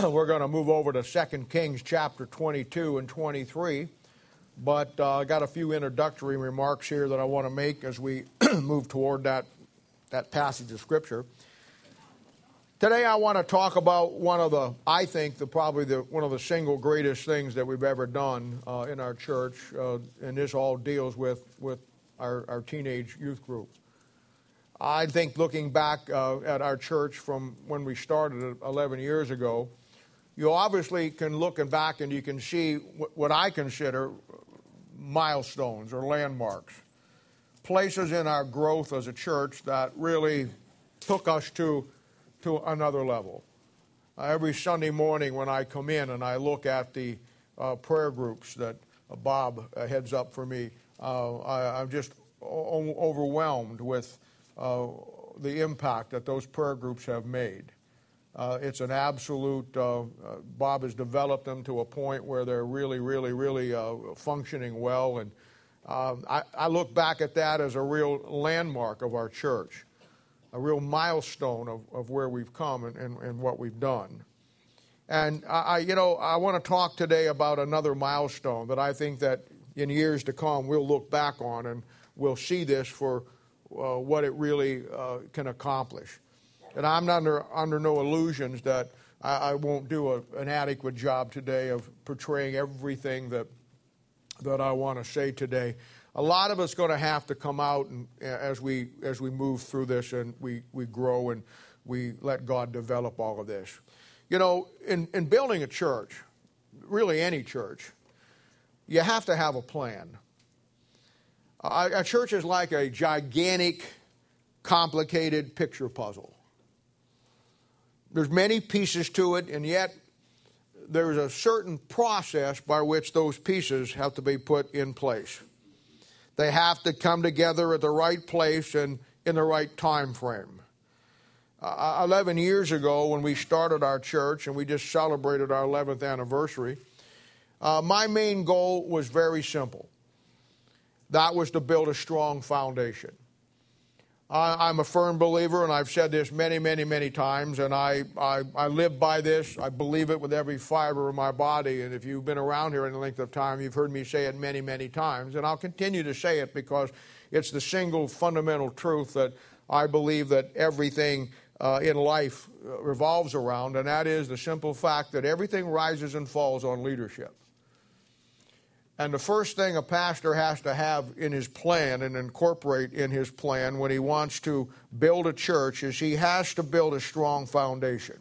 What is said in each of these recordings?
we're going to move over to 2 Kings chapter 22 and 23. But I got a few introductory remarks here that I want to make as we move toward that passage of Scripture. Today I want to talk about one of the single greatest things that we've ever done in our church, and this all deals with our teenage youth group. I think looking back at our church from when we started 11 years ago, you obviously can look back and you can see what I consider milestones or landmarks, places in our growth as a church that really took us to another level. Every Sunday morning when I come in and I look at the prayer groups that Bob heads up for me, I'm just overwhelmed with the impact that those prayer groups have made. It's an absolute, Bob has developed them to a point where they're really functioning well. And I look back at that as a real landmark of our church, a real milestone of where we've come and what we've done. And I want to talk today about another milestone that I think that in years to come we'll look back on and we'll see this for what it really can accomplish. And I'm under no illusions that I won't do an adequate job today of portraying everything that I want to say today. A lot of it's going to have to come out and, as we move through this and we grow and we let God develop all of this. You know, in building a church, really any church, you have to have a plan. A church is like a gigantic, complicated picture puzzle. There's many pieces to it, and yet there's a certain process by which those pieces have to be put in place. They have to come together at the right place and in the right time frame. 11 years ago when we started our church, and we just celebrated our 11th anniversary, my main goal was very simple. That was to build a strong foundation. I'm a firm believer, and I've said this many times, and I live by this. I believe it with every fiber of my body, and if you've been around here any length of time, you've heard me say it many times, and I'll continue to say it because it's the single fundamental truth that I believe that everything in life revolves around, and that is the simple fact that everything rises and falls on leadership. And the first thing a pastor has to have in his plan and incorporate in his plan when he wants to build a church is he has to build a strong foundation.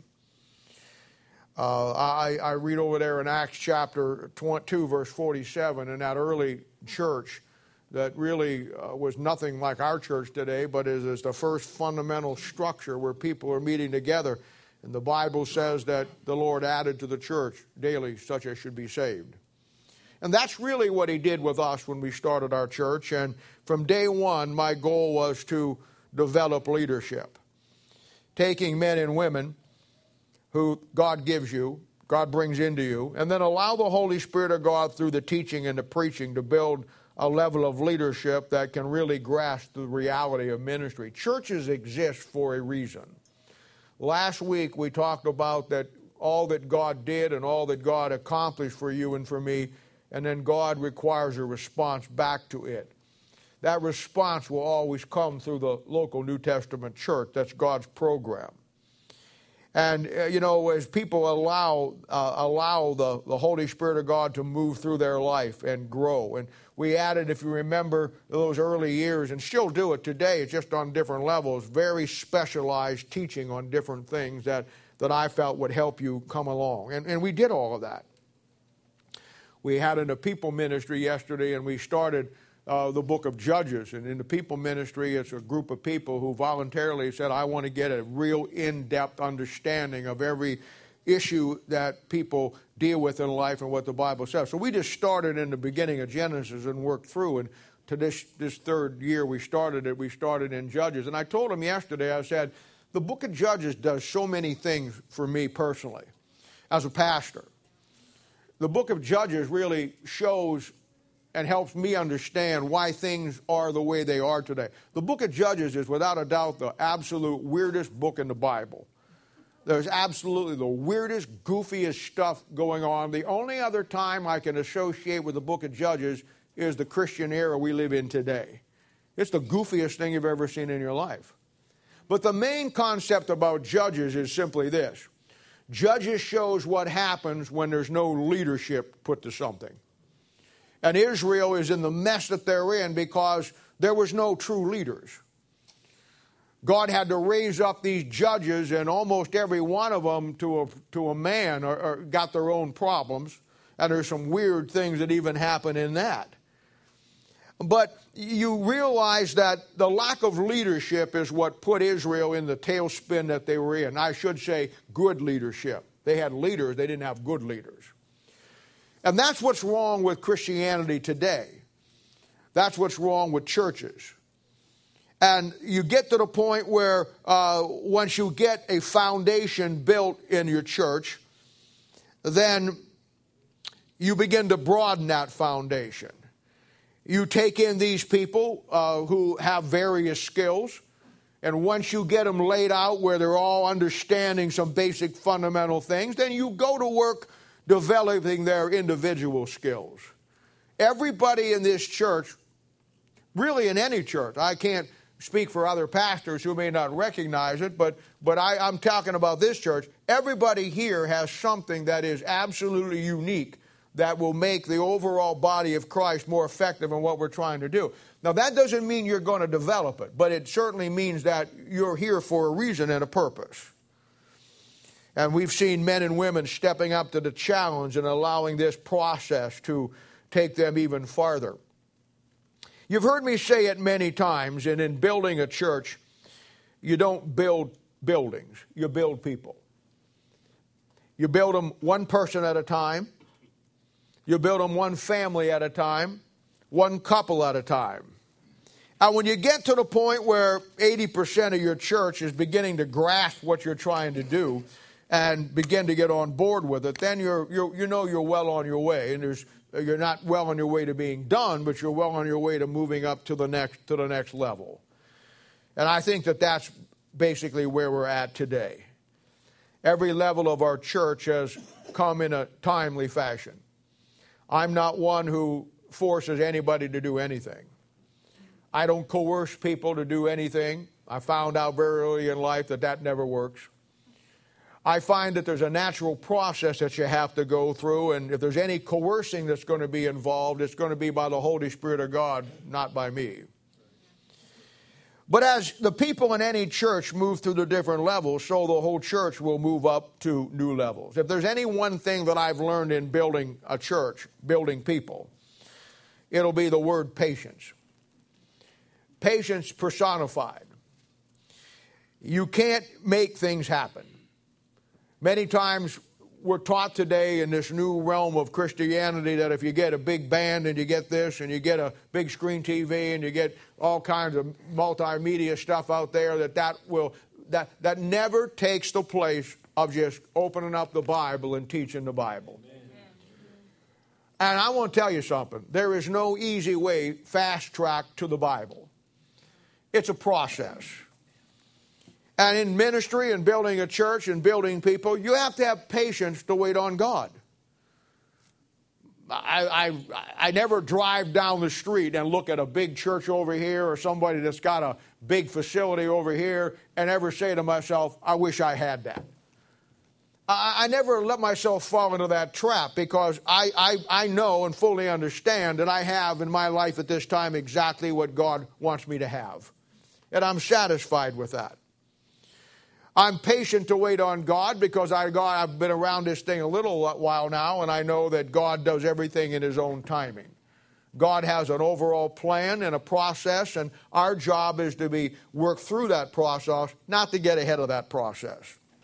I read over there in Acts chapter 2, verse 47, in that early church that really was nothing like our church today, but is the first fundamental structure where people are meeting together. And the Bible says that the Lord added to the church daily such as should be saved. And that's really what he did with us when we started our church. And from day one, my goal was to develop leadership. Taking men and women who God gives you, God brings into you, and then allow the Holy Spirit of God through the teaching and the preaching to build a level of leadership that can really grasp the reality of ministry. Churches exist for a reason. Last week we talked about that all that God did and all that God accomplished for you and for me, and then God requires a response back to it. That response will always come through the local New Testament church. That's God's program. And, as people allow the Holy Spirit of God to move through their life and grow. And we added, if you remember those early years, and still do it today, it's just on different levels, very specialized teaching on different things that I felt would help you come along. And we did all of that. We had in the people ministry yesterday, and we started the book of Judges. And in the people ministry, it's a group of people who voluntarily said, I want to get a real in-depth understanding of every issue that people deal with in life and what the Bible says. So we just started in the beginning of Genesis and worked through. And to this third year we started in Judges. And I told them yesterday, I said, the book of Judges does so many things for me personally as a pastor. The book of Judges really shows and helps me understand why things are the way they are today. The book of Judges is without a doubt the absolute weirdest book in the Bible. There's absolutely the weirdest, goofiest stuff going on. The only other time I can associate with the book of Judges is the Christian era we live in today. It's the goofiest thing you've ever seen in your life. But the main concept about Judges is simply this. Judges shows what happens when there's no leadership put to something. And Israel is in the mess that they're in because there was no true leaders. God had to raise up these judges, and almost every one of them to a man or got their own problems. And there's some weird things that even happen in that. But you realize that the lack of leadership is what put Israel in the tailspin that they were in. I should say good leadership. They had leaders, they didn't have good leaders. And that's what's wrong with Christianity today. That's what's wrong with churches. And you get to the point where once you get a foundation built in your church, then you begin to broaden that foundation. You take in these people who have various skills, and once you get them laid out where they're all understanding some basic fundamental things, then you go to work developing their individual skills. Everybody in this church, really in any church, I can't speak for other pastors who may not recognize it, but I'm talking about this church. Everybody here has something that is absolutely unique that will make the overall body of Christ more effective in what we're trying to do. Now, that doesn't mean you're going to develop it, but it certainly means that you're here for a reason and a purpose. And we've seen men and women stepping up to the challenge and allowing this process to take them even farther. You've heard me say it many times, and in building a church, you don't build buildings, you build people. You build them one person at a time. You build them one family at a time, one couple at a time. And when you get to the point where 80% of your church is beginning to grasp what you're trying to do and begin to get on board with it, then you know you're well on your way. And you're not well on your way to being done, but you're well on your way to moving up to the next level. And I think that that's basically where we're at today. Every level of our church has come in a timely fashion. I'm not one who forces anybody to do anything. I don't coerce people to do anything. I found out very early in life that never works. I find that there's a natural process that you have to go through, and if there's any coercing that's going to be involved, it's going to be by the Holy Spirit of God, not by me. But as the people in any church move through the different levels, so the whole church will move up to new levels. If there's any one thing that I've learned in building a church, building people, it'll be the word patience. Patience personified. You can't make things happen. Many times we're taught today in this new realm of Christianity that if you get a big band and you get this and you get a big screen TV and you get all kinds of multimedia stuff out there, that never takes the place of just opening up the Bible and teaching the Bible. Amen. And I want to tell you something. There is no easy way, fast track to the Bible. It's a process. And in ministry and building a church and building people, you have to have patience to wait on God. I never drive down the street and look at a big church over here or somebody that's got a big facility over here and ever say to myself, I wish I had that. I never let myself fall into that trap because I know and fully understand that I have in my life at this time exactly what God wants me to have. And I'm satisfied with that. I'm patient to wait on God because I've been around this thing a little while now, and I know that God does everything in His own timing. God has an overall plan and a process, and our job is to work through that process, not to get ahead of that process.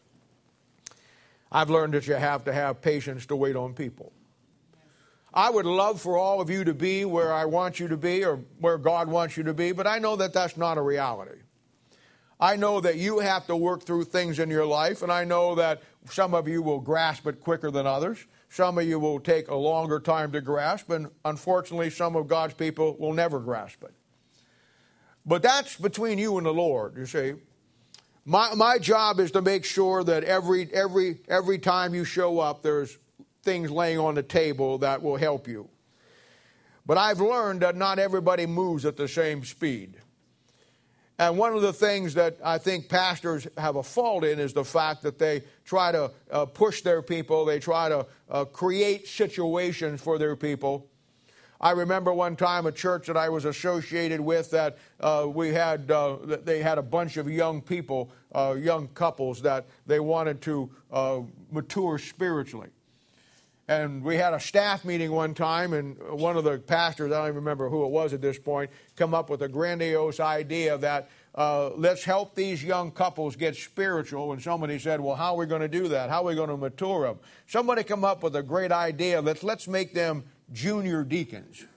I've learned that you have to have patience to wait on people. I would love for all of you to be where I want you to be or where God wants you to be, but I know that that's not a reality. I know that you have to work through things in your life, and I know that some of you will grasp it quicker than others. Some of you will take a longer time to grasp, and unfortunately, some of God's people will never grasp it. But that's between you and the Lord, you see. My job is to make sure that every time you show up, there's things laying on the table that will help you. But I've learned that not everybody moves at the same speed. And one of the things that I think pastors have a fault in is the fact that they try to push their people. They try to create situations for their people. I remember one time a church that I was associated with that they had a bunch of young people, young couples that they wanted to mature spiritually. And we had a staff meeting one time, and one of the pastors, I don't even remember who it was at this point, come up with a grandiose idea that let's help these young couples get spiritual. And somebody said, well, how are we going to do that? How are we going to mature them? Somebody come up with a great idea. Let's make them junior deacons.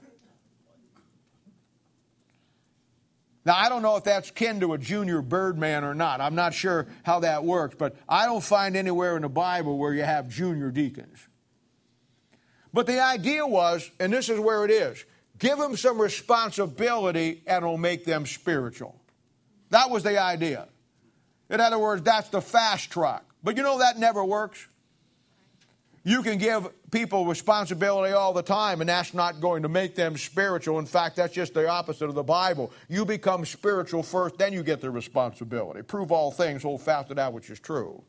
Now, I don't know if that's kin to a junior birdman or not. I'm not sure how that works, but I don't find anywhere in the Bible where you have junior deacons. But the idea was, and this is where it is, give them some responsibility and it'll make them spiritual. That was the idea. In other words, that's the fast track. But you know that never works. You can give people responsibility all the time, and that's not going to make them spiritual. In fact, that's just the opposite of the Bible. You become spiritual first, then you get the responsibility. Prove all things, hold fast to that which is true.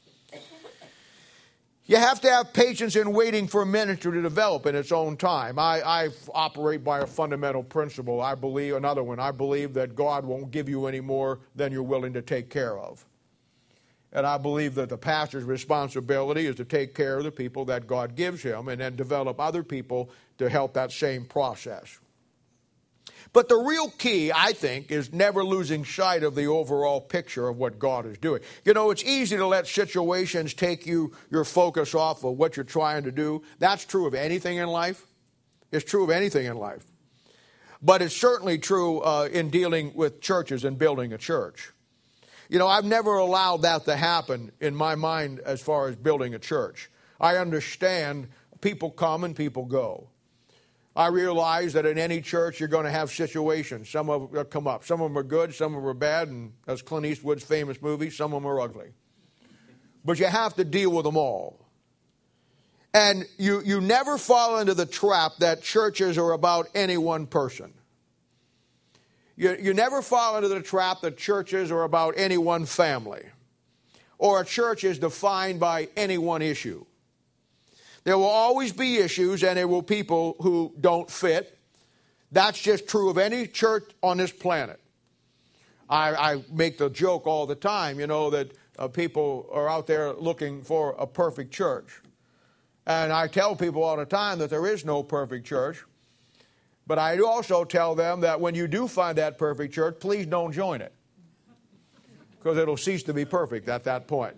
You have to have patience in waiting for ministry to develop in its own time. I operate by a fundamental principle. I believe that God won't give you any more than you're willing to take care of. And I believe that the pastor's responsibility is to take care of the people that God gives him and then develop other people to help that same process. But the real key, I think, is never losing sight of the overall picture of what God is doing. You know, it's easy to let situations take your focus off of what you're trying to do. That's true of anything in life. It's true of anything in life. But it's certainly true in dealing with churches and building a church. You know, I've never allowed that to happen in my mind as far as building a church. I understand people come and people go. I realize that in any church you're going to have situations. Some of them come up. Some of them are good, some of them are bad, and as Clint Eastwood's famous movie, some of them are ugly. But you have to deal with them all. And you never fall into the trap that churches are about any one person. You never fall into the trap that churches are about any one family, or a church is defined by any one issue. There will always be issues, and there will be people who don't fit. That's just true of any church on this planet. I make the joke all the time, you know, that people are out there looking for a perfect church. And I tell people all the time that there is no perfect church. But I also tell them that when you do find that perfect church, please don't join it, because it'll cease to be perfect at that point.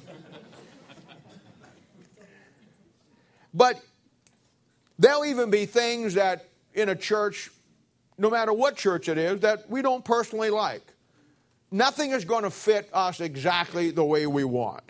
But there'll even be things that in a church, no matter what church it is, that we don't personally like. Nothing is going to fit us exactly the way we want.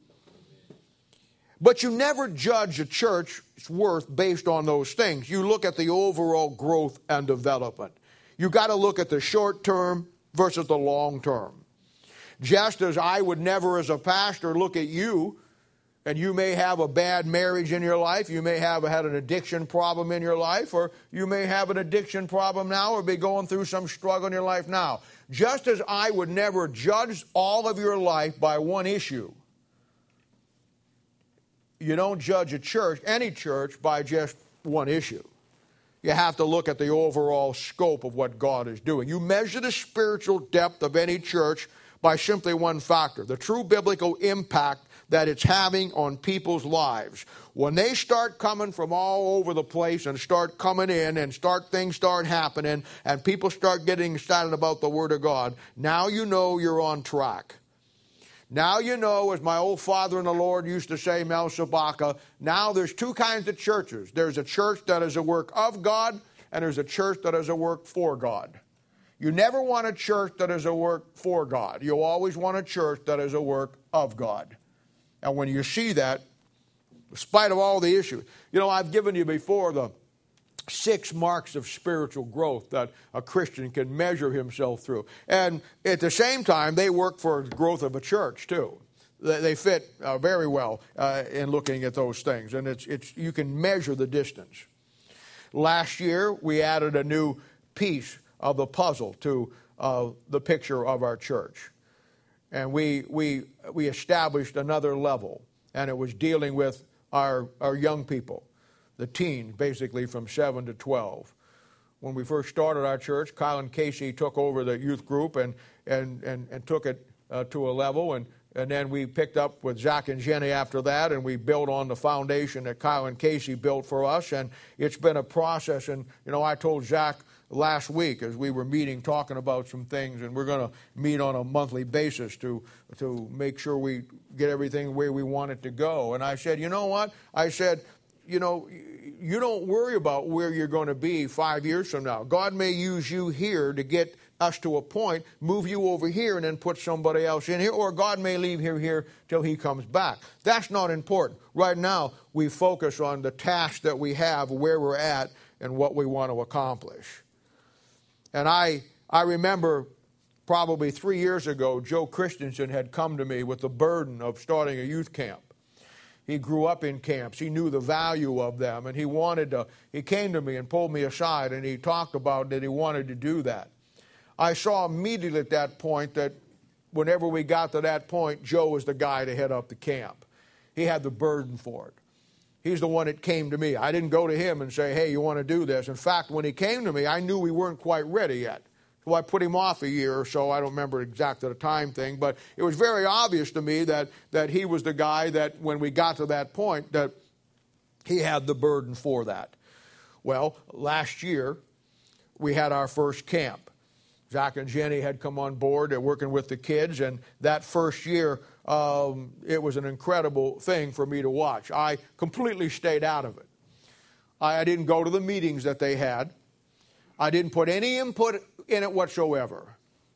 But you never judge a church's worth based on those things. You look at the overall growth and development. You got to look at the short term versus the long term. Just as I would never as a pastor look at you, and you may have a bad marriage in your life, you may have had an addiction problem in your life, or you may have an addiction problem now or be going through some struggle in your life now. Just as I would never judge all of your life by one issue, you don't judge a church, any church, by just one issue. You have to look at the overall scope of what God is doing. You measure the spiritual depth of any church by simply one factor, the true biblical impact that it's having on people's lives. When they start coming from all over the place and start coming in and things start happening and people start getting excited about the Word of God, now you know you're on track. Now you know, as my old father in the Lord used to say, Mel Sabaka, now there's two kinds of churches. There's a church that is a work of God, and there's a church that is a work for God. You never want a church that is a work for God. You'll always want a church that is a work of God. And when you see that, in spite of all the issues, you know, I've given you before 6 marks of spiritual growth that a Christian can measure himself through. And at the same time, they work for the growth of a church too. They fit very well in looking at those things. And you can measure the distance. Last year, we added a new piece of the puzzle to the picture of our church. And we established another level. And it was dealing with our young people. The teens, basically from 7 to 12. When we first started our church, Colin Casey took over the youth group and took it to a level, and then we picked up with Zach and Jenny after that, and we built on the foundation that Colin Casey built for us, and it's been a process. And I told Zach last week as we were meeting, talking about some things, and we're going to meet on a monthly basis to make sure we get everything the way we want it to go. And I said, you know what? I said, you don't worry about where you're going to be 5 years from now. God may use you here to get us to a point, move you over here, and then put somebody else in here, or God may leave here till he comes back. That's not important. Right now, we focus on the task that we have, where we're at, and what we want to accomplish. And I remember probably 3 years ago, Joe Christensen had come to me with the burden of starting a youth camp. He grew up in camps. He knew the value of them, and he came to me and pulled me aside, and he talked about that he wanted to do that. I saw immediately at that point that whenever we got to that point, Joe was the guy to head up the camp. He had the burden for it. He's the one that came to me. I didn't go to him and say, hey, you want to do this? In fact, when he came to me, I knew we weren't quite ready yet. So I put him off a year or so. I don't remember exactly the time thing, but it was very obvious to me that he was the guy that when we got to that point, that he had the burden for that. Well, last year, we had our first camp. Zach and Jenny had come on board. They're working with the kids, and that first year, it was an incredible thing for me to watch. I completely stayed out of it. I didn't go to the meetings that they had. I didn't put any input in it whatsoever,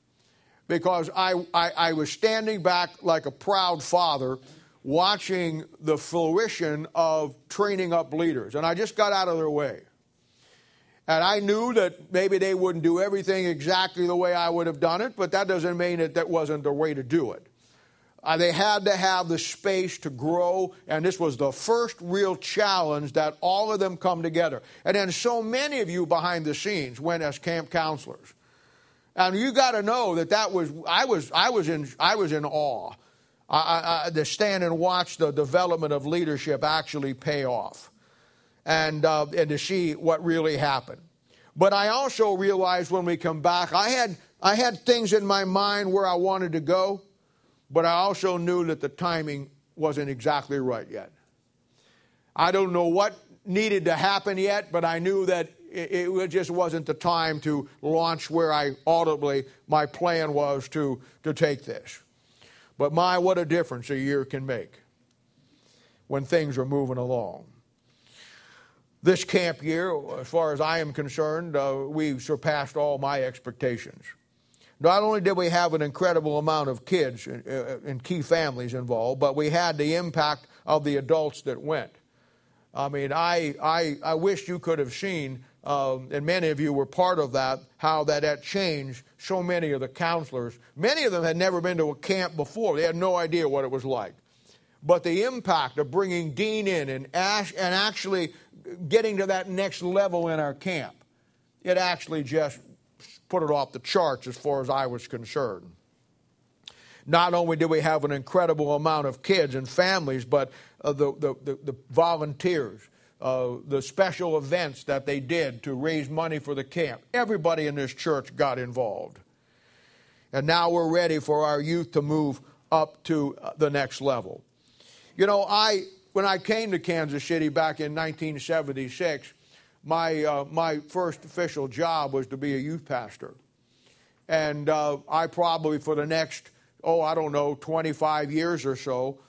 because I was standing back like a proud father watching the fruition of training up leaders, and I just got out of their way. And I knew that maybe they wouldn't do everything exactly the way I would have done it, but that doesn't mean that wasn't the way to do it. They had to have the space to grow, and this was the first real challenge that all of them come together. And then so many of you behind the scenes went as camp counselors. And you got to know that was I was in awe. To stand and watch the development of leadership actually pay off, and to see what really happened. But I also realized when we come back, I had things in my mind where I wanted to go, but I also knew that the timing wasn't exactly right yet. I don't know what needed to happen yet, but I knew that it just wasn't the time to launch where my plan was to take this. But what a difference a year can make when things are moving along. This camp year, as far as I am concerned, we surpassed all my expectations. Not only did we have an incredible amount of kids and key families involved, but we had the impact of the adults that went. I mean, I wish you could have seen, and many of you were part of that, how that changed so many of the counselors. Many of them had never been to a camp before. They had no idea what it was like. But the impact of bringing Dean in and actually getting to that next level in our camp, it actually just put it off the charts as far as I was concerned. Not only did we have an incredible amount of kids and families, but the volunteers, the special events that they did to raise money for the camp. Everybody in this church got involved. And now we're ready for our youth to move up to the next level. You know, when I came to Kansas City back in 1976, my first official job was to be a youth pastor. And I probably for the next, 25 years or so,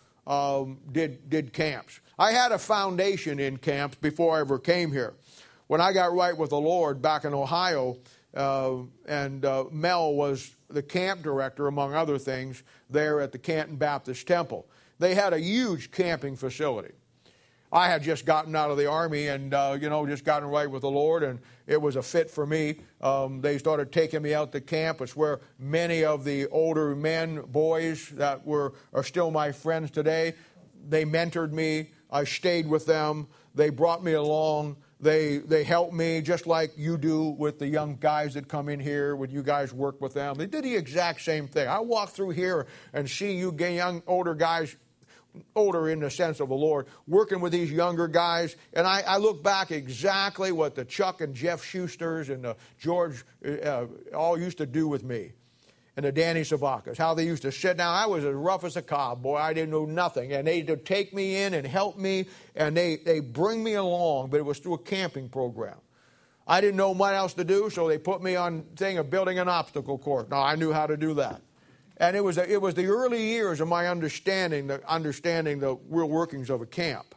did camps. I had a foundation in camps before I ever came here. When I got right with the Lord back in Ohio, and Mel was the camp director, among other things, there at the Canton Baptist Temple. They had a huge camping facility. I had just gotten out of the Army and, just gotten right with the Lord, and it was a fit for me. They started taking me out to camp. It's where many of the older men, boys that are still my friends today, they mentored me. I stayed with them. They brought me along. They helped me just like you do with the young guys that come in here when you guys work with them. They did the exact same thing. I walk through here and see you young, older guys, older in the sense of the Lord, working with these younger guys, and I look back exactly what the Chuck and Jeff Schusters and the George all used to do with me, and the Danny Sabakas, how they used to sit down. I was as rough as a cob, boy. I didn't know nothing, and they would take me in and help me, and they bring me along, but it was through a camping program. I didn't know what else to do, so they put me on thing of building an obstacle course. Now, I knew how to do that. And it was the early years of my understanding the real workings of a camp.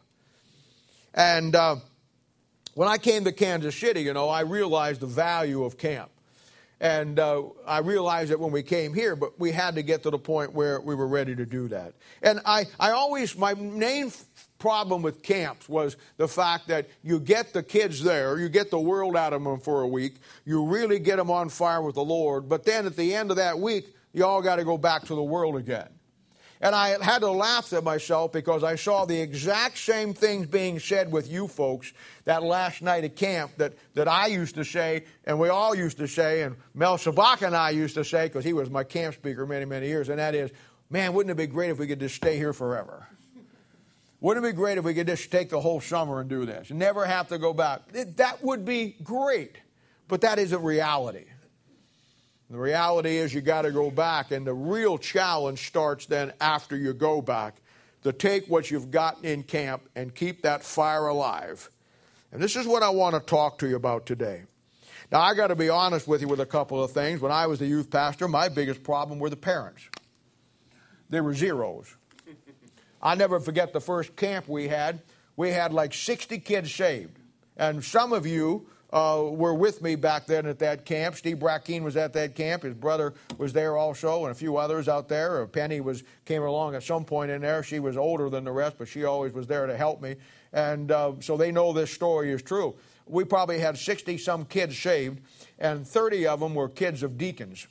And when I came to Kansas City, I realized the value of camp. And I realized it when we came here, but we had to get to the point where we were ready to do that. And my main problem with camps was the fact that you get the kids there, you get the world out of them for a week, you really get them on fire with the Lord, but then at the end of that week, you all got to go back to the world again. And I had to laugh at myself because I saw the exact same things being said with you folks that last night at camp that I used to say, and we all used to say, and Mel Sabak and I used to say, because he was my camp speaker many, many years, and that is, man, wouldn't it be great if we could just stay here forever? Wouldn't it be great if we could just take the whole summer and do this and never have to go back? That would be great, but that isn't reality. The reality is you got to go back, and the real challenge starts then after you go back to take what you've gotten in camp and keep that fire alive. And this is what I want to talk to you about today. Now, I got to be honest with you with a couple of things. When I was the youth pastor, my biggest problem were the parents. They were zeros. I'll never forget the first camp we had. We had like 60 kids saved. And some of you were with me back then at that camp. Steve Brackeen was at that camp. His brother was there also, and a few others out there. Penny came along at some point in there. She was older than the rest, but she always was there to help me. And so they know this story is true. We probably had 60-some kids saved, and 30 of them were kids of deacons.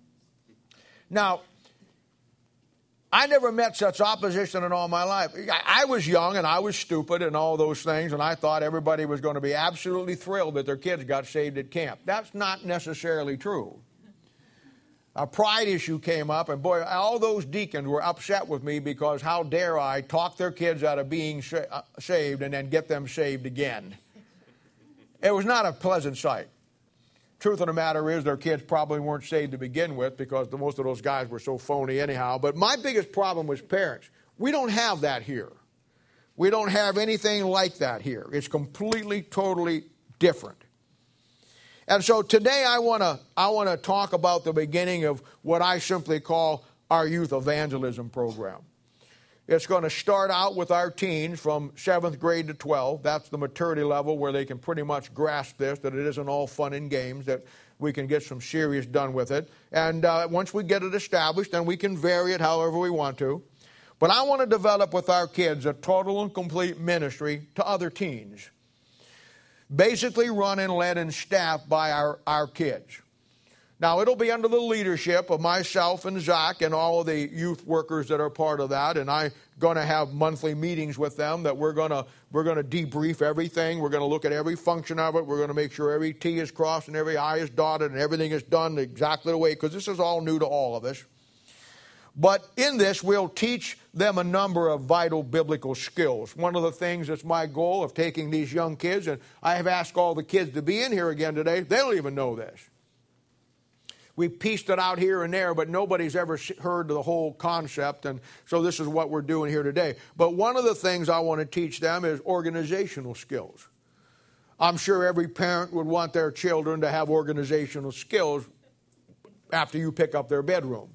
Now, I never met such opposition in all my life. I was young and I was stupid and all those things, and I thought everybody was going to be absolutely thrilled that their kids got saved at camp. That's not necessarily true. A pride issue came up, and boy, all those deacons were upset with me because how dare I talk their kids out of being saved and then get them saved again. It was not a pleasant sight. Truth of the matter is their kids probably weren't saved to begin with because most of those guys were so phony anyhow. But my biggest problem was parents. We don't have that here. We don't have anything like that here. It's completely, totally different. And so today I want to talk about the beginning of what I simply call our youth evangelism program. It's going to start out with our teens from 7th grade to 12. That's the maturity level where they can pretty much grasp this, that it isn't all fun and games, that we can get some serious done with it. And once we get it established, then we can vary it however we want to. But I want to develop with our kids a total and complete ministry to other teens. Basically run and led and staffed by our kids. Now, it'll be under the leadership of myself and Zach and all of the youth workers that are part of that, and I'm going to have monthly meetings with them that we're going to debrief everything. We're going to look at every function of it. We're going to make sure every T is crossed and every I is dotted and everything is done exactly the way, because this is all new to all of us. But in this, we'll teach them a number of vital biblical skills. One of the things that's my goal of taking these young kids, and I have asked all the kids to be in here again today, they don't even know this. We pieced it out here and there, but nobody's ever heard the whole concept, and so this is what we're doing here today. But one of the things I want to teach them is organizational skills. I'm sure every parent would want their children to have organizational skills after you pick up their bedroom.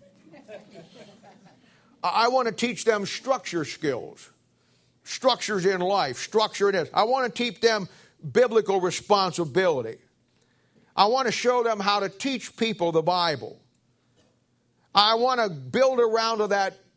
I want to teach them structure skills, structures in life, structure in this. I want to teach them biblical responsibility. I want to show them how to teach people the Bible. I want to build around to that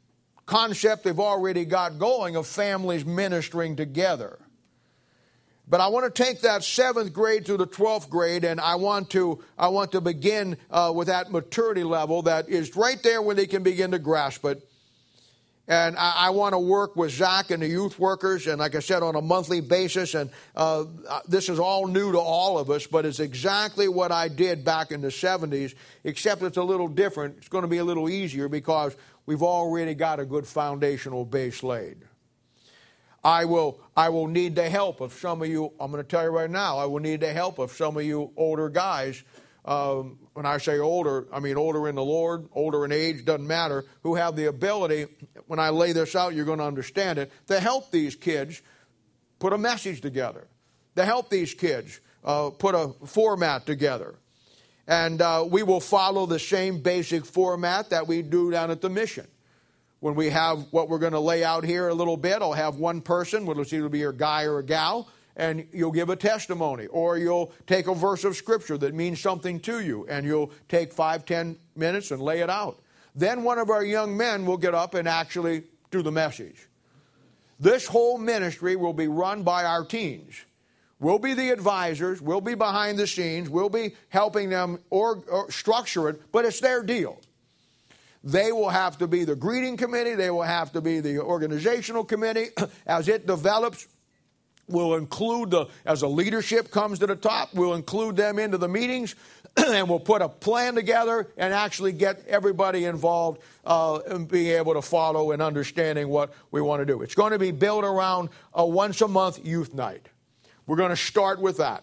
concept they've already got going of families ministering together. But I want to take that 7th grade to the 12th grade, and I want to begin with that maturity level that is right there when they can begin to grasp it. And I want to work with Zach and the youth workers, and like I said, on a monthly basis. And this is all new to all of us, but it's exactly what I did back in the 70s, except it's a little different. It's going to be a little easier because we've already got a good foundational base laid. I will need the help of some of you. I'm going to tell you right now, I will need the help of some of you older guys. When I say older, I mean older in the Lord, older in age, doesn't matter, who have the ability, when I lay this out, you're going to understand it, to help these kids put a message together, to help these kids put a format together. And we will follow the same basic format that we do down at the mission. When we have what we're going to lay out here a little bit, I'll have one person, whether it's either be a guy or a gal, and you'll give a testimony, or you'll take a verse of Scripture that means something to you, and you'll take 5-10 minutes and lay it out. Then one of our young men will get up and actually do the message. This whole ministry will be run by our teens. We'll be the advisors, we'll be behind the scenes, we'll be helping them or structure it, but it's their deal. They will have to be the greeting committee. They will have to be the organizational committee. As it develops, we'll include as the leadership comes to the top, we'll include them into the meetings, and we'll put a plan together and actually get everybody involved in being able to follow and understanding what we want to do. It's going to be built around a once-a-month youth night. We're going to start with that.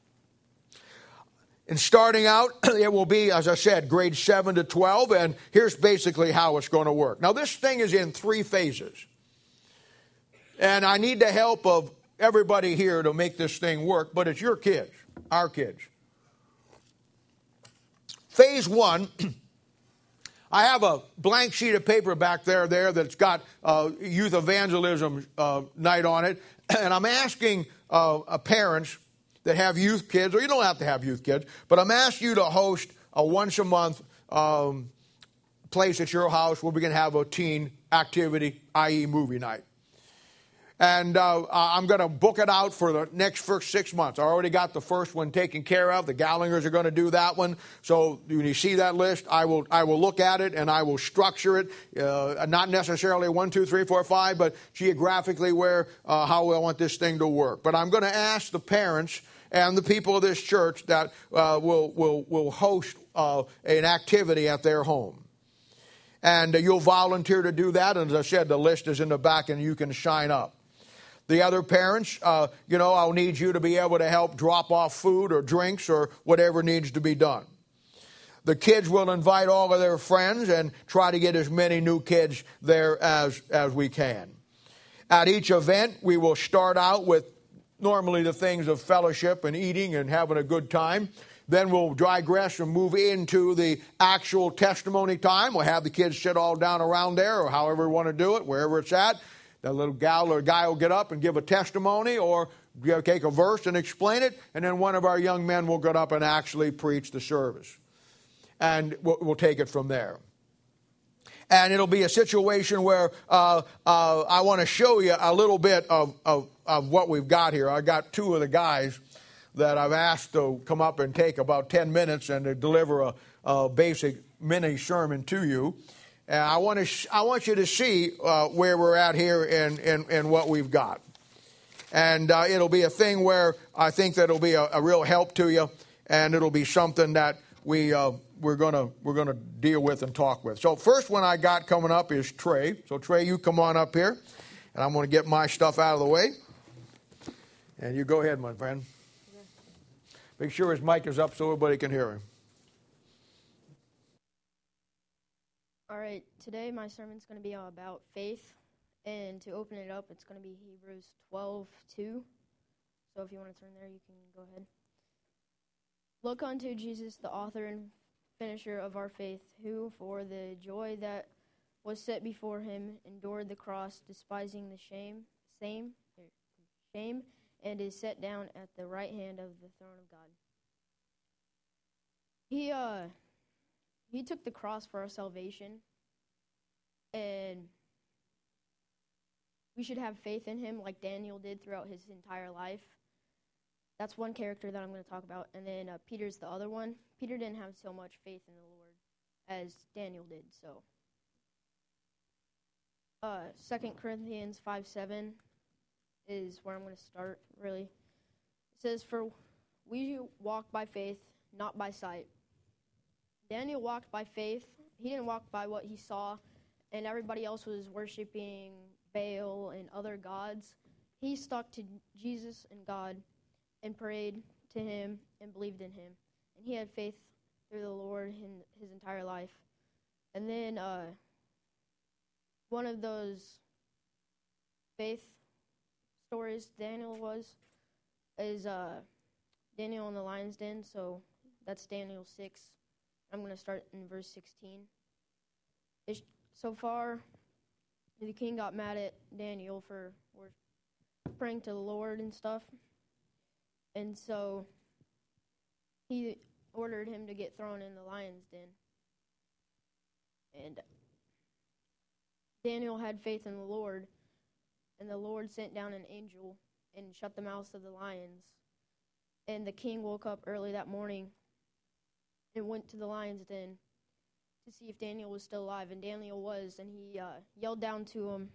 And starting out, it will be, as I said, grades 7 to 12, and here's basically how it's going to work. Now, this thing is in 3 phases, and I need the help of everybody here to make this thing work, but it's your kids, our kids. Phase 1, I have a blank sheet of paper back there that's got youth evangelism night on it, and I'm asking parents that have youth kids, or you don't have to have youth kids, but I'm asking you to host a once-a-month place at your house where we can have a teen activity, i.e. movie night. And I'm going to book it out for the first 6 months. I already got the first one taken care of. The Gallingers are going to do that one. So when you see that list, I will look at it and I will structure it, not necessarily 1, 2, 3, 4, 5, but geographically how I want this thing to work. But I'm going to ask the parents and the people of this church that will host an activity at their home. And you'll volunteer to do that. And as I said, the list is in the back and you can sign up. The other parents, I'll need you to be able to help drop off food or drinks or whatever needs to be done. The kids will invite all of their friends and try to get as many new kids there as we can. At each event, we will start out with normally the things of fellowship and eating and having a good time. Then we'll digress and move into the actual testimony time. We'll have the kids sit all down around there, or however we want to do it, wherever it's at. The little gal or guy will get up and give a testimony or take a verse and explain it, and then one of our young men will get up and actually preach the service. And we'll take it from there. And it'll be a situation where I want to show you a little bit of what we've got here. I got 2 of the guys that I've asked to come up and take about 10 minutes and to deliver a basic mini sermon to you. And I want you to see where we're at here and what we've got. And it'll be a thing where I think that it'll be a real help to you, and it'll be something that we're gonna deal with and talk with. So first one I got coming up is Trey. So Trey, you come on up here, and I'm going to get my stuff out of the way. And you go ahead, my friend. Make sure his mic is up so everybody can hear him. All right, today my sermon's going to be about faith, and to open it up, it's going to be Hebrews 12:2. So if you want to turn there, you can go ahead. Look unto Jesus, the author and finisher of our faith, who for the joy that was set before him endured the cross, despising the shame, and is set down at the right hand of the throne of God. He took the cross for our salvation, and we should have faith in him like Daniel did throughout his entire life. That's one character that I'm going to talk about. And then Peter's the other one. Peter didn't have so much faith in the Lord as Daniel did. So 2 Corinthians 5:7 is where I'm going to start, really. It says, "For we walk by faith, not by sight." Daniel walked by faith. He didn't walk by what he saw, and everybody else was worshiping Baal and other gods. He stuck to Jesus and God and prayed to him and believed in him. And he had faith through the Lord in his entire life. And then one of those faith stories Daniel is Daniel in the lion's den. So that's Daniel 6. I'm going to start in verse 16. So far, the king got mad at Daniel for praying to the Lord and stuff. And so he ordered him to get thrown in the lion's den. And Daniel had faith in the Lord, and the Lord sent down an angel and shut the mouths of the lions. And the king woke up early that morning and went to the lion's den to see if Daniel was still alive. And Daniel was, and he yelled down to him,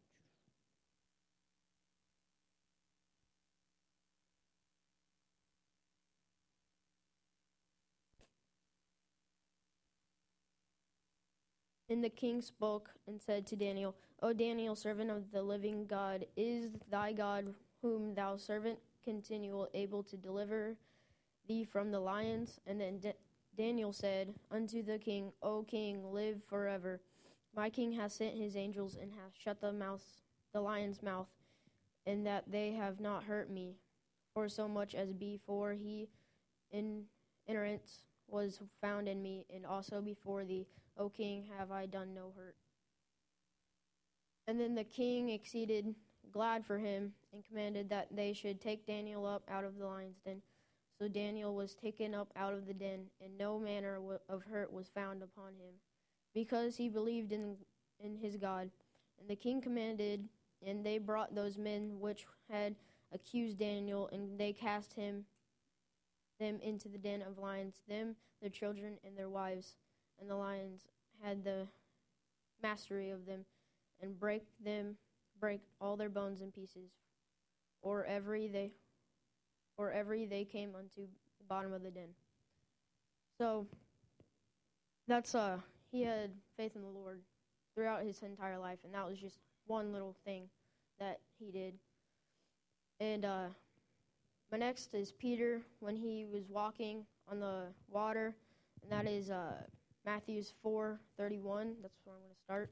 And the king spoke and said to Daniel, "O Daniel, servant of the living God, is thy God, whom thou servant continual, able to deliver thee from the lions?" And then Daniel said unto the king, "O king, live forever. My king hath sent his angels and hath shut the lion's mouth, and that they have not hurt me, for so much as before he ignorance was found in me, and also before thee, O king, have I done no hurt." And then the king exceeded glad for him, and commanded that they should take Daniel up out of the lion's den. So Daniel was taken up out of the den, and no manner of hurt was found upon him, because he believed in his God. And the king commanded, and they brought those men which had accused Daniel, and they cast them into the den of lions, them, their children, and their wives. And the lions had the mastery of them, and break all their bones in pieces, or every they came unto the bottom of the den. So that's he had faith in the Lord throughout his entire life, and that was just one little thing that he did. And my next is Peter when he was walking on the water, and that is Matthew 4:31. That's where I'm going to start.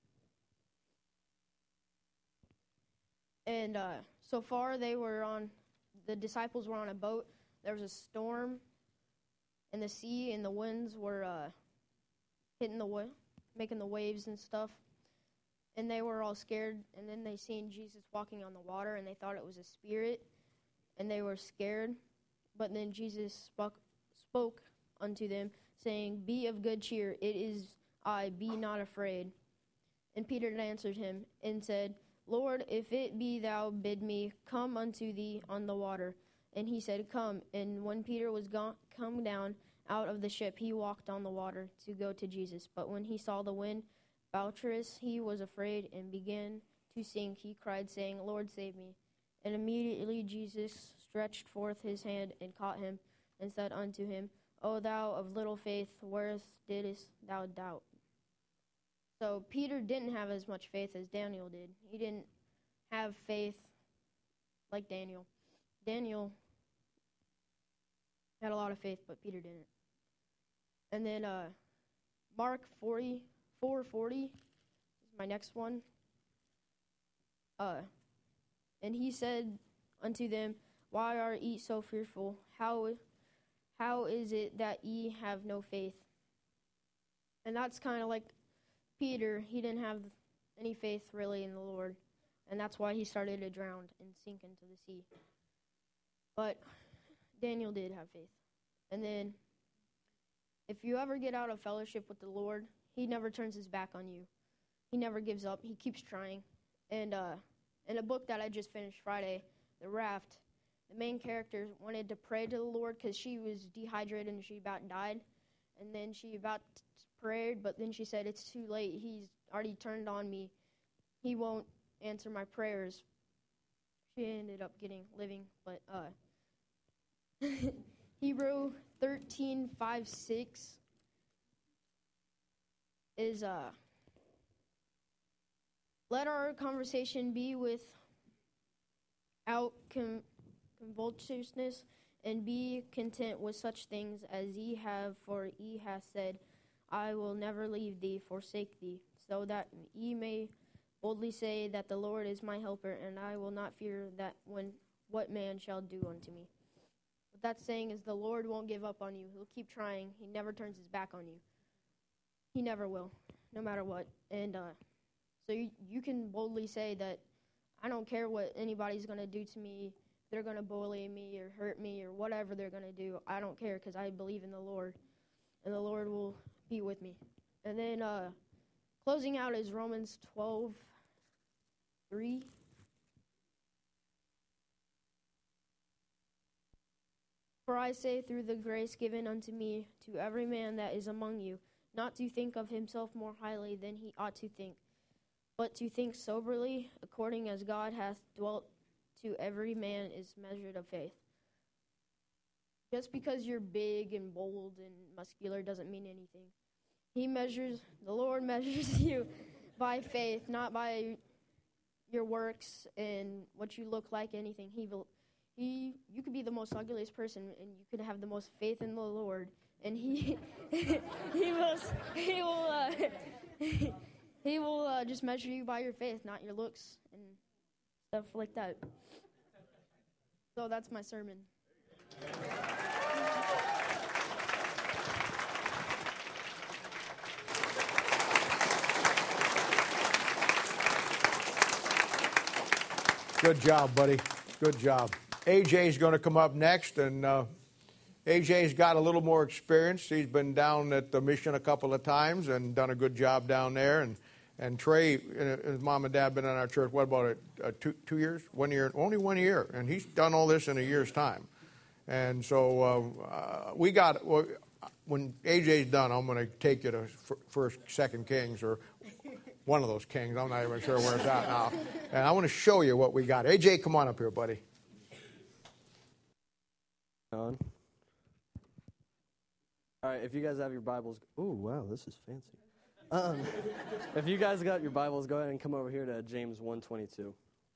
And so far the disciples were on a boat. There was a storm in the sea, and the winds were making the waves and stuff. And they were all scared. And then they seen Jesus walking on the water, and they thought it was a spirit, and they were scared. But then Jesus spoke unto them, saying, "Be of good cheer, it is I, be not afraid." And Peter answered him and said, "Lord, if it be thou, bid me come unto thee on the water." And he said, "Come." And when Peter was come down out of the ship, he walked on the water to go to Jesus. But when he saw the wind boisterous, he was afraid and began to sink. He cried, saying, "Lord, save me." And immediately Jesus stretched forth his hand and caught him, and said unto him, "O thou of little faith, whereas didst thou doubt?" So Peter didn't have as much faith as Daniel did. He didn't have faith like Daniel. Daniel had a lot of faith, but Peter didn't. And then Mark 4:40 is my next one. And he said unto them, "Why are ye so fearful? How is it that ye have no faith?" And that's kind of like Peter. He didn't have any faith really in the Lord, and that's why he started to drown and sink into the sea. But Daniel did have faith. And then if you ever get out of fellowship with the Lord, he never turns his back on you. He never gives up. He keeps trying. And In a book that I just finished Friday, The Raft, the main character wanted to pray to the Lord because she was dehydrated and she about died. And then she about prayed, but then she said, it's too late. He's already turned on me. He won't answer my prayers. She ended up living. But Hebrew 13:5-6 is let our conversation be without convoltiousness, and be content with such things as ye have, for he hath said, I will never leave thee, forsake thee, so that ye may boldly say that the Lord is my helper, and I will not fear what man shall do unto me. What that's saying is the Lord won't give up on you. He'll keep trying. He never turns his back on you. He never will, no matter what. And so you can boldly say that I don't care what anybody's going to do to me. They're going to bully me or hurt me or whatever they're going to do. I don't care because I believe in the Lord, and the Lord will be with me. And then closing out is Romans 12:3. For I say through the grace given unto me to every man that is among you, not to think of himself more highly than he ought to think, but to think soberly, according as God hath dwelt to every man is measured of faith. Just because you're big and bold and muscular doesn't mean anything. The Lord measures you by faith, not by your works and what you look like, anything. You could be the most ugliest person, and you could have the most faith in the Lord, and He will just measure you by your faith, not your looks and stuff like that. So that's my sermon. Good job, buddy. Good job. AJ's going to come up next, and AJ's got a little more experience. He's been down at the mission a couple of times and done a good job down there. And Trey and his mom and dad been in our church, what about 2 years? 1 year? Only 1 year. And he's done all this in a year's time. And so when AJ's done, I'm going to take you to Second Kings, or one of those kings. I'm not even sure where it's at now. And I want to show you what we got. AJ, come on up here, buddy. On. All right, if you guys have your Bibles. Oh, wow, this is fancy. If you guys got your Bibles, go ahead and come over here to James 1:22.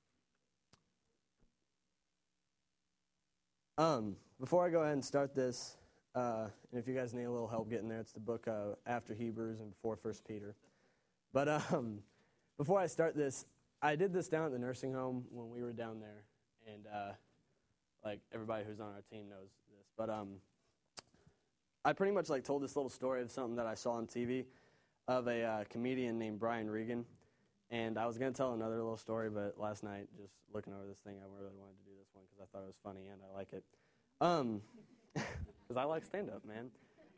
Before I go ahead and start this, and if you guys need a little help getting there, it's the book after Hebrews and before 1 Peter. But before I start this, I did this down at the nursing home when we were down there, and like everybody who's on our team knows this. But I pretty much told this little story of something that I saw on TV of a comedian named Brian Regan. And I was going to tell another little story, but last night, just looking over this thing, I really wanted to do this one because I thought it was funny and I like it. Because I like stand-up, man.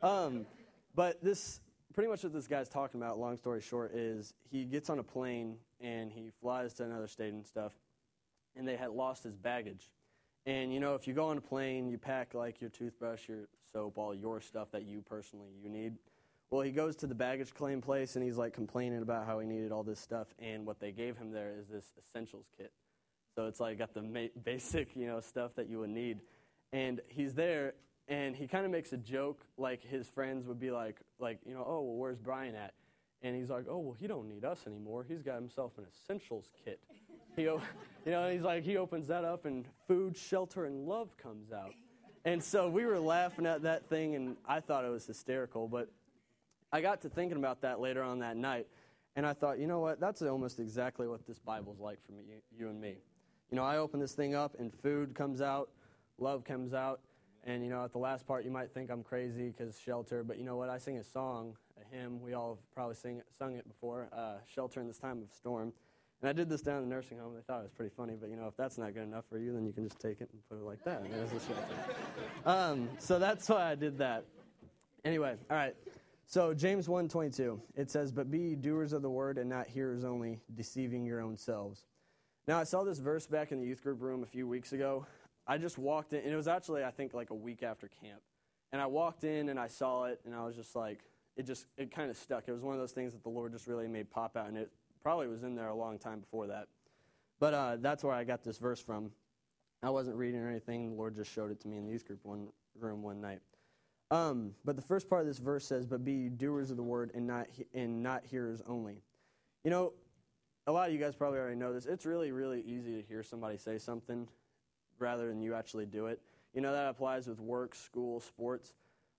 But this, pretty much what this guy's talking about, long story short, is he gets on a plane and he flies to another state and stuff, and they had lost his baggage. And, if you go on a plane, you pack, your toothbrush, your soap, all your stuff that you need. Well, he goes to the baggage claim place, and he's, complaining about how he needed all this stuff, and what they gave him there is this essentials kit. So it's, got the basic, stuff that you would need. And he's there, and he kind of makes a joke, his friends would be oh, well, where's Brian at? And he's like, oh, well, he don't need us anymore. He's got himself an essentials kit. And he's he opens that up, and food, shelter, and love comes out. And so we were laughing at that thing, and I thought it was hysterical, but I got to thinking about that later on that night, and I thought, you know what, that's almost exactly what this Bible's like for me, you and me. I open this thing up, and food comes out, love comes out, and, at the last part, you might think I'm crazy because shelter, but you know what, I sing a song, a hymn, we all have probably sung it before, Shelter in This Time of Storm, and I did this down in the nursing home, they thought it was pretty funny, but, if that's not good enough for you, then you can just take it and put it like that, and there's the shelter. So that's why I did that. Anyway, all right. So James 1:22, it says, but be ye doers of the word and not hearers only, deceiving your own selves. Now, I saw this verse back in the youth group room a few weeks ago. I just walked in, and it was actually, I think, like a week after camp. And I walked in, and I saw it, and I was just like, it kind of stuck. It was one of those things that the Lord just really made pop out, and it probably was in there a long time before that. But that's where I got this verse from. I wasn't reading or anything. The Lord just showed it to me in the youth group room one night. But the first part of this verse says, "But be ye doers of the word and not hearers only." You know, a lot of you guys probably already know this. It's really, really easy to hear somebody say something rather than you actually do it. You know, that applies with work, school, sports.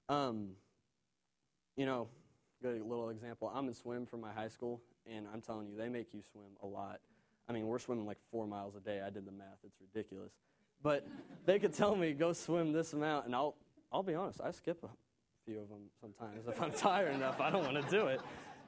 You know, good little example. I'm in swim for my high school, and I'm telling you, they make you swim a lot. I mean, we're swimming like 4 miles a day. I did the math. It's ridiculous. But they could tell me, go swim this amount, and I'll be honest, I skip a few of them sometimes. If I'm tired enough, I don't want to do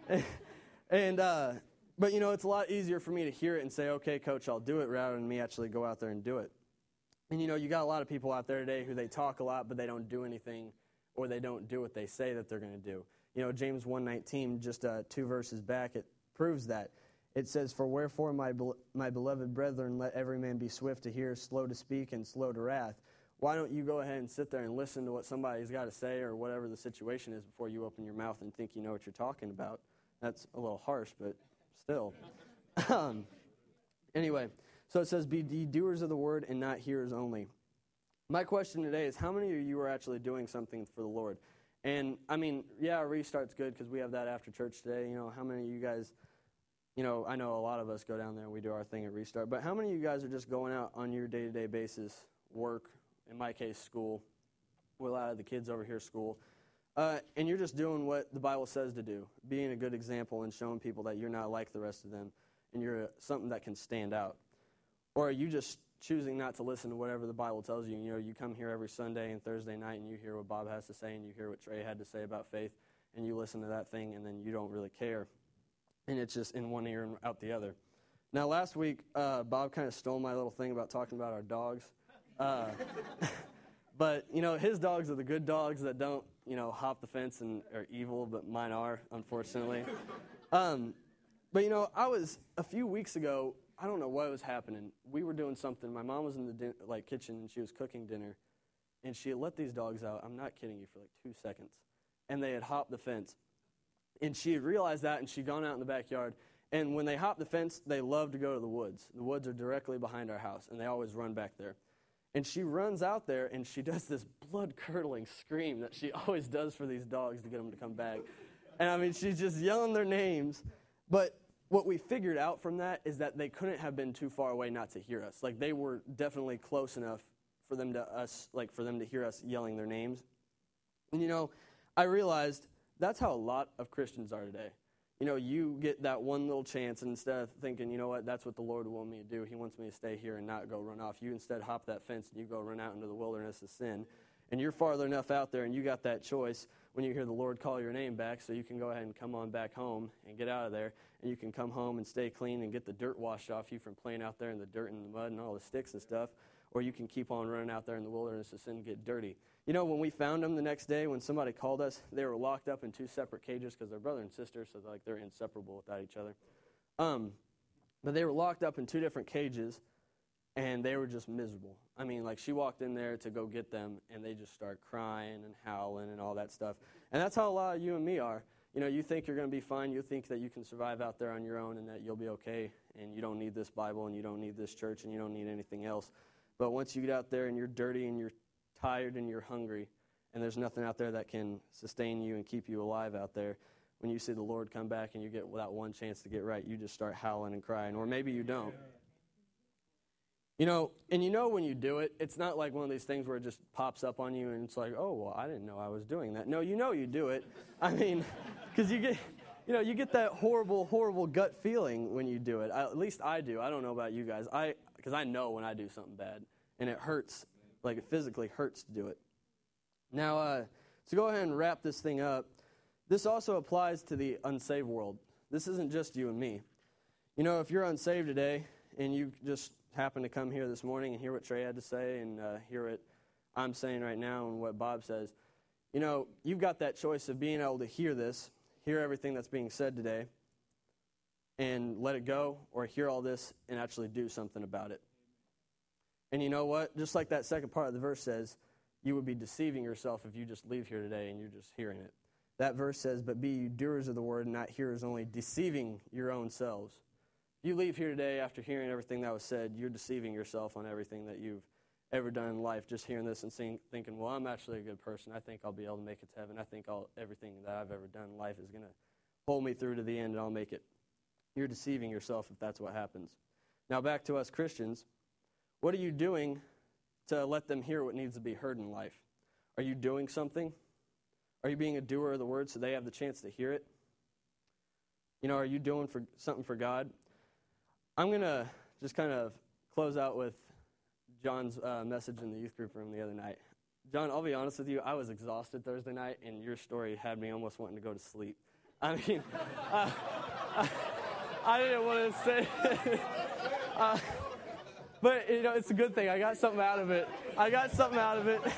it. But, you know, it's a lot easier for me to hear it and say, okay, coach, I'll do it, rather than me actually go out there and do it. And, you know, you got a lot of people out there today who they talk a lot, but they don't do anything, or they don't do what they say that they're going to do. You know, James 1:19, just 2 verses back, it proves that. It says, "For wherefore, my beloved brethren, let every man be swift to hear, slow to speak, and slow to wrath." Why don't you go ahead and sit there and listen to what somebody's got to say or whatever the situation is before you open your mouth and think you know what you're talking about? That's a little harsh, but still. Anyway, so it says, "Be ye doers of the word and not hearers only." My question today is, how many of you are actually doing something for the Lord? And, I mean, yeah, Restart's good because we have that after church today. You know, how many of you guys, you know, I know a lot of us go down there and we do our thing at Restart, but how many of you guys are just going out on your day-to-day basis, work, in my case, school, a lot of the kids over here, school, and you're just doing what the Bible says to do, being a good example and showing people that you're not like the rest of them and you're something that can stand out? Or are you just choosing not to listen to whatever the Bible tells you? You know, you come here every Sunday and Thursday night and you hear what Bob has to say and you hear what Trey had to say about faith and you listen to that thing and then you don't really care. And it's just in one ear and out the other. Now, last week, Bob kind of stole my little thing about talking about our dogs. But, you know, his dogs are the good dogs that don't, you know, hop the fence and are evil, but mine are, unfortunately. But, you know, a few weeks ago, I don't know what was happening. We were doing something. My mom was in the kitchen, and she was cooking dinner. And she had let these dogs out, I'm not kidding you, for like 2 seconds. And they had hopped the fence. And she had realized that, and she'd gone out in the backyard. And when they hop the fence, they love to go to the woods. The woods are directly behind our house, and they always run back there. And she runs out there, and she does this blood-curdling scream that she always does for these dogs to get them to come back. And, I mean, she's just yelling their names. But what we figured out from that is that they couldn't have been too far away not to hear us. Like, they were definitely close enough for them to hear us yelling their names. And, you know, I realized that's how a lot of Christians are today. You know, you get that one little chance, and instead of thinking, you know what, that's what the Lord will want me to do. He wants me to stay here and not go run off. You instead hop that fence and you go run out into the wilderness of sin. And you're farther enough out there, and you got that choice when you hear the Lord call your name back, so you can go ahead and come on back home and get out of there. And you can come home and stay clean and get the dirt washed off you from playing out there in the dirt and the mud and all the sticks and stuff. Or you can keep on running out there in the wilderness of sin and get dirty. You know, when we found them the next day, when somebody called us, they were locked up in 2 separate cages because they're brother and sister, so they're inseparable without each other. But they were locked up in 2 different cages, and they were just miserable. I mean, like, she walked in there to go get them, and they just start crying and howling and all that stuff. And that's how a lot of you and me are. You know, you think you're going to be fine. You think that you can survive out there on your own and that you'll be okay, and you don't need this Bible and you don't need this church and you don't need anything else. But once you get out there and you're dirty and you're tired and you're hungry and there's nothing out there that can sustain you and keep you alive out there, when you see the Lord come back and you get that one chance to get right, you just start howling and crying. Or maybe you don't. You know, and you know when you do it, it's not like one of these things where it just pops up on you and it's like, oh, well, I didn't know I was doing that. No, you know you do it. I mean, because you get that horrible, horrible gut feeling when you do it. At least I do. I don't know about you guys. Because I know when I do something bad, and it hurts, like it physically hurts to do it. Now, to go ahead and wrap this thing up, this also applies to the unsaved world. This isn't just you and me. You know, if you're unsaved today and you just happen to come here this morning and hear what Trey had to say and hear what I'm saying right now and what Bob says, you know, you've got that choice of being able to hear this, hear everything that's being said today, and let it go, or hear all this and actually do something about it. And you know what? Just like that second part of the verse says, you would be deceiving yourself if you just leave here today and you're just hearing it. That verse says, but be you doers of the word and not hearers only, deceiving your own selves. If you leave here today after hearing everything that was said, you're deceiving yourself on everything that you've ever done in life, just hearing this and thinking, well, I'm actually a good person. I think I'll be able to make it to heaven. I think everything that I've ever done in life is going to hold me through to the end and I'll make it. You're deceiving yourself if that's what happens. Now back to us Christians. What are you doing to let them hear what needs to be heard in life? Are you doing something? Are you being a doer of the word so they have the chance to hear it? Are you doing something for God? I'm going to just kind of close out with John's message in the youth group room the other night. John, I'll be honest with you, I was exhausted Thursday night, and your story had me almost wanting to go to sleep. I mean, I didn't want to say but, it's a good thing. I got something out of it. I got something out of it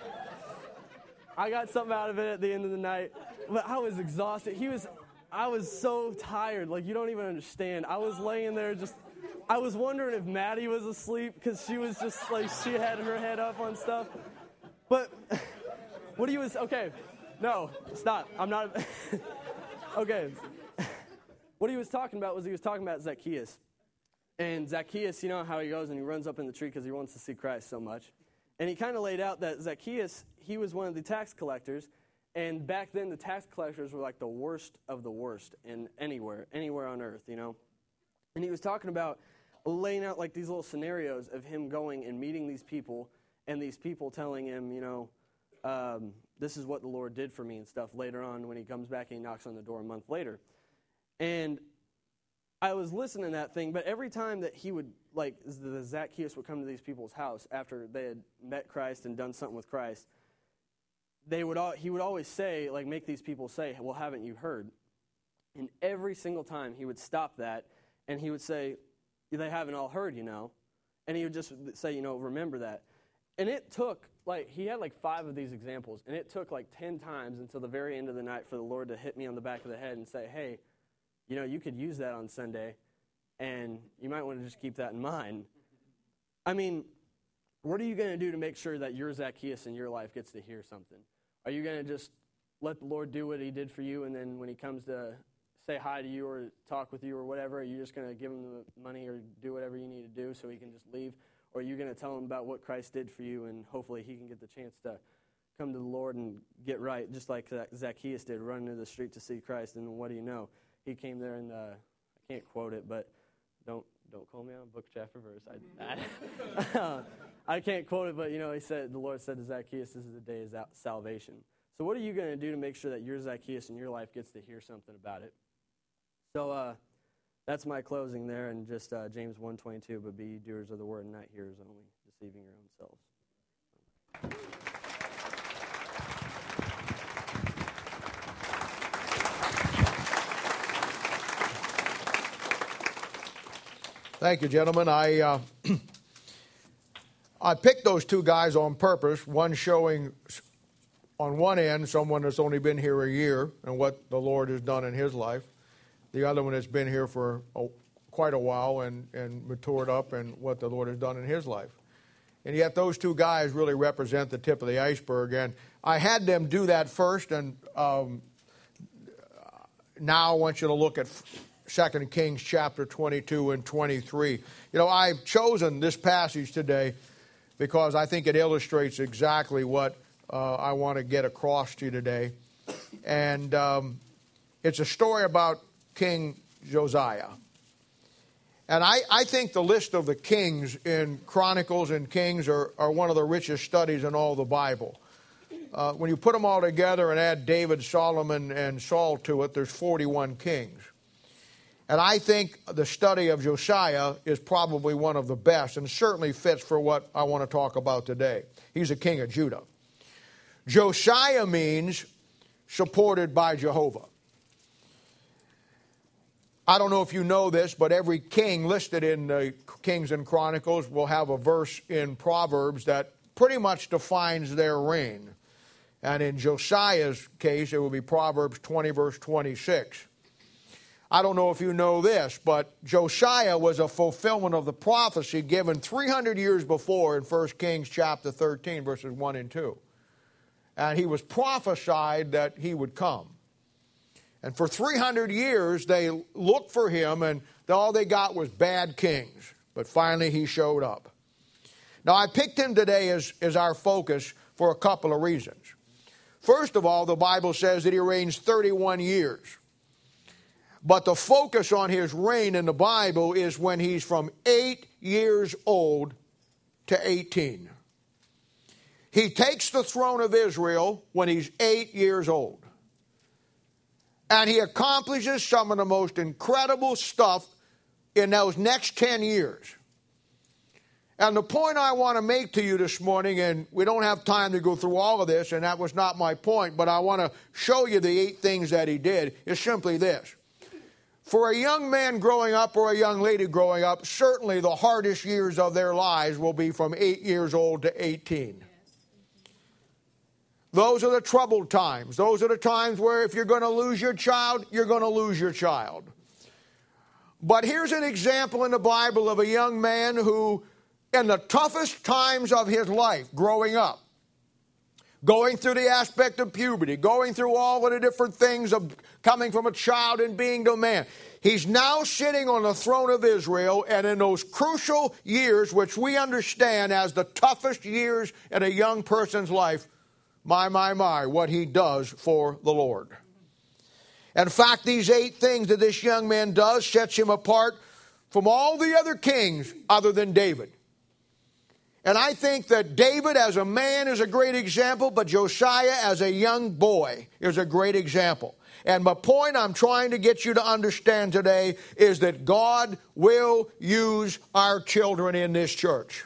at the end of the night. But I was exhausted. I was so tired. Like, you don't even understand. I was laying there I was wondering if Maddie was asleep because she was just like, she had her head up on stuff. But okay, no, stop. I'm not, okay. What he was talking about Zacchaeus. And Zacchaeus, you know how he goes and he runs up in the tree because he wants to see Christ so much. And he kind of laid out that Zacchaeus, he was one of the tax collectors. And back then, the tax collectors were like the worst of the worst in anywhere on earth, And he was talking about laying out like these little scenarios of him going and meeting these people, and these people telling him, this is what the Lord did for me and stuff later on when he comes back and he knocks on the door a month later. And I was listening to that thing, but every time that he would, like, the Zacchaeus would come to these people's house after they had met Christ and done something with Christ, he would always say, like, make these people say, well, haven't you heard? And every single time he would stop that, and he would say, they haven't all heard, And he would just say, remember that. And it took, he had 5 of these examples, and it took 10 times until the very end of the night for the Lord to hit me on the back of the head and say, hey, you could use that on Sunday, and you might want to just keep that in mind. I mean, what are you going to do to make sure that your Zacchaeus in your life gets to hear something? Are you going to just let the Lord do what he did for you, and then when he comes to say hi to you or talk with you or whatever, are you just going to give him the money or do whatever you need to do so he can just leave? Or are you going to tell him about what Christ did for you, and hopefully he can get the chance to come to the Lord and get right, just like Zacchaeus did, run into the street to see Christ, and what do you know? He came there and I can't quote it, but don't call me on book, chapter, verse. I can't quote it, but he said, the Lord said to Zacchaeus, this is the day of salvation. So what are you going to do to make sure that your Zacchaeus in your life gets to hear something about it? So that's my closing there, and just James 1:22, but be doers of the word and not hearers only, deceiving your own selves. Thank you, gentlemen. I picked those 2 guys on purpose, one showing on one end someone that's only been here a year and what the Lord has done in his life. The other one has been here for quite a while and matured up and what the Lord has done in his life. And yet those 2 guys really represent the tip of the iceberg. And I had them do that first, and now I want you to look at 2 Kings chapter 22 and 23. I've chosen this passage today because I think it illustrates exactly what I want to get across to you today. And it's a story about King Josiah. And I think the list of the kings in Chronicles and Kings are one of the richest studies in all the Bible. When you put them all together and add David, Solomon, and Saul to it, there's 41 kings. And I think the study of Josiah is probably one of the best and certainly fits for what I want to talk about today. He's a king of Judah. Josiah means supported by Jehovah. I don't know if you know this, but every king listed in the Kings and Chronicles will have a verse in Proverbs that pretty much defines their reign. And in Josiah's case, it will be Proverbs 20, verse 26. I don't know if you know this, but Josiah was a fulfillment of the prophecy given 300 years before in 1 Kings chapter 13, verses 1 and 2. And he was prophesied that he would come. And for 300 years, they looked for him, and all they got was bad kings. But finally, he showed up. Now, I picked him today as our focus for a couple of reasons. First of all, the Bible says that he reigns 31 years. But the focus on his reign in the Bible is when he's from 8 years old to 18. He takes the throne of Israel when he's 8 years old. And he accomplishes some of the most incredible stuff in those next 10 years. And the point I want to make to you this morning, and we don't have time to go through all of this, and that was not my point, but I want to show you the 8 things that he did, is simply this. For a young man growing up or a young lady growing up, certainly the hardest years of their lives will be from 8 years old to 18. Those are the troubled times. Those are the times where if you're going to lose your child, you're going to lose your child. But here's an example in the Bible of a young man who, in the toughest times of his life, growing up, going through the aspect of puberty, going through all of the different things of coming from a child and being to a man, he's now sitting on the throne of Israel, and in those crucial years, which we understand as the toughest years in a young person's life, my, what he does for the Lord. In fact, these 8 things that this young man does sets him apart from all the other kings other than David. And I think that David as a man is a great example, but Josiah as a young boy is a great example. And my point I'm trying to get you to understand today is that God will use our children in this church.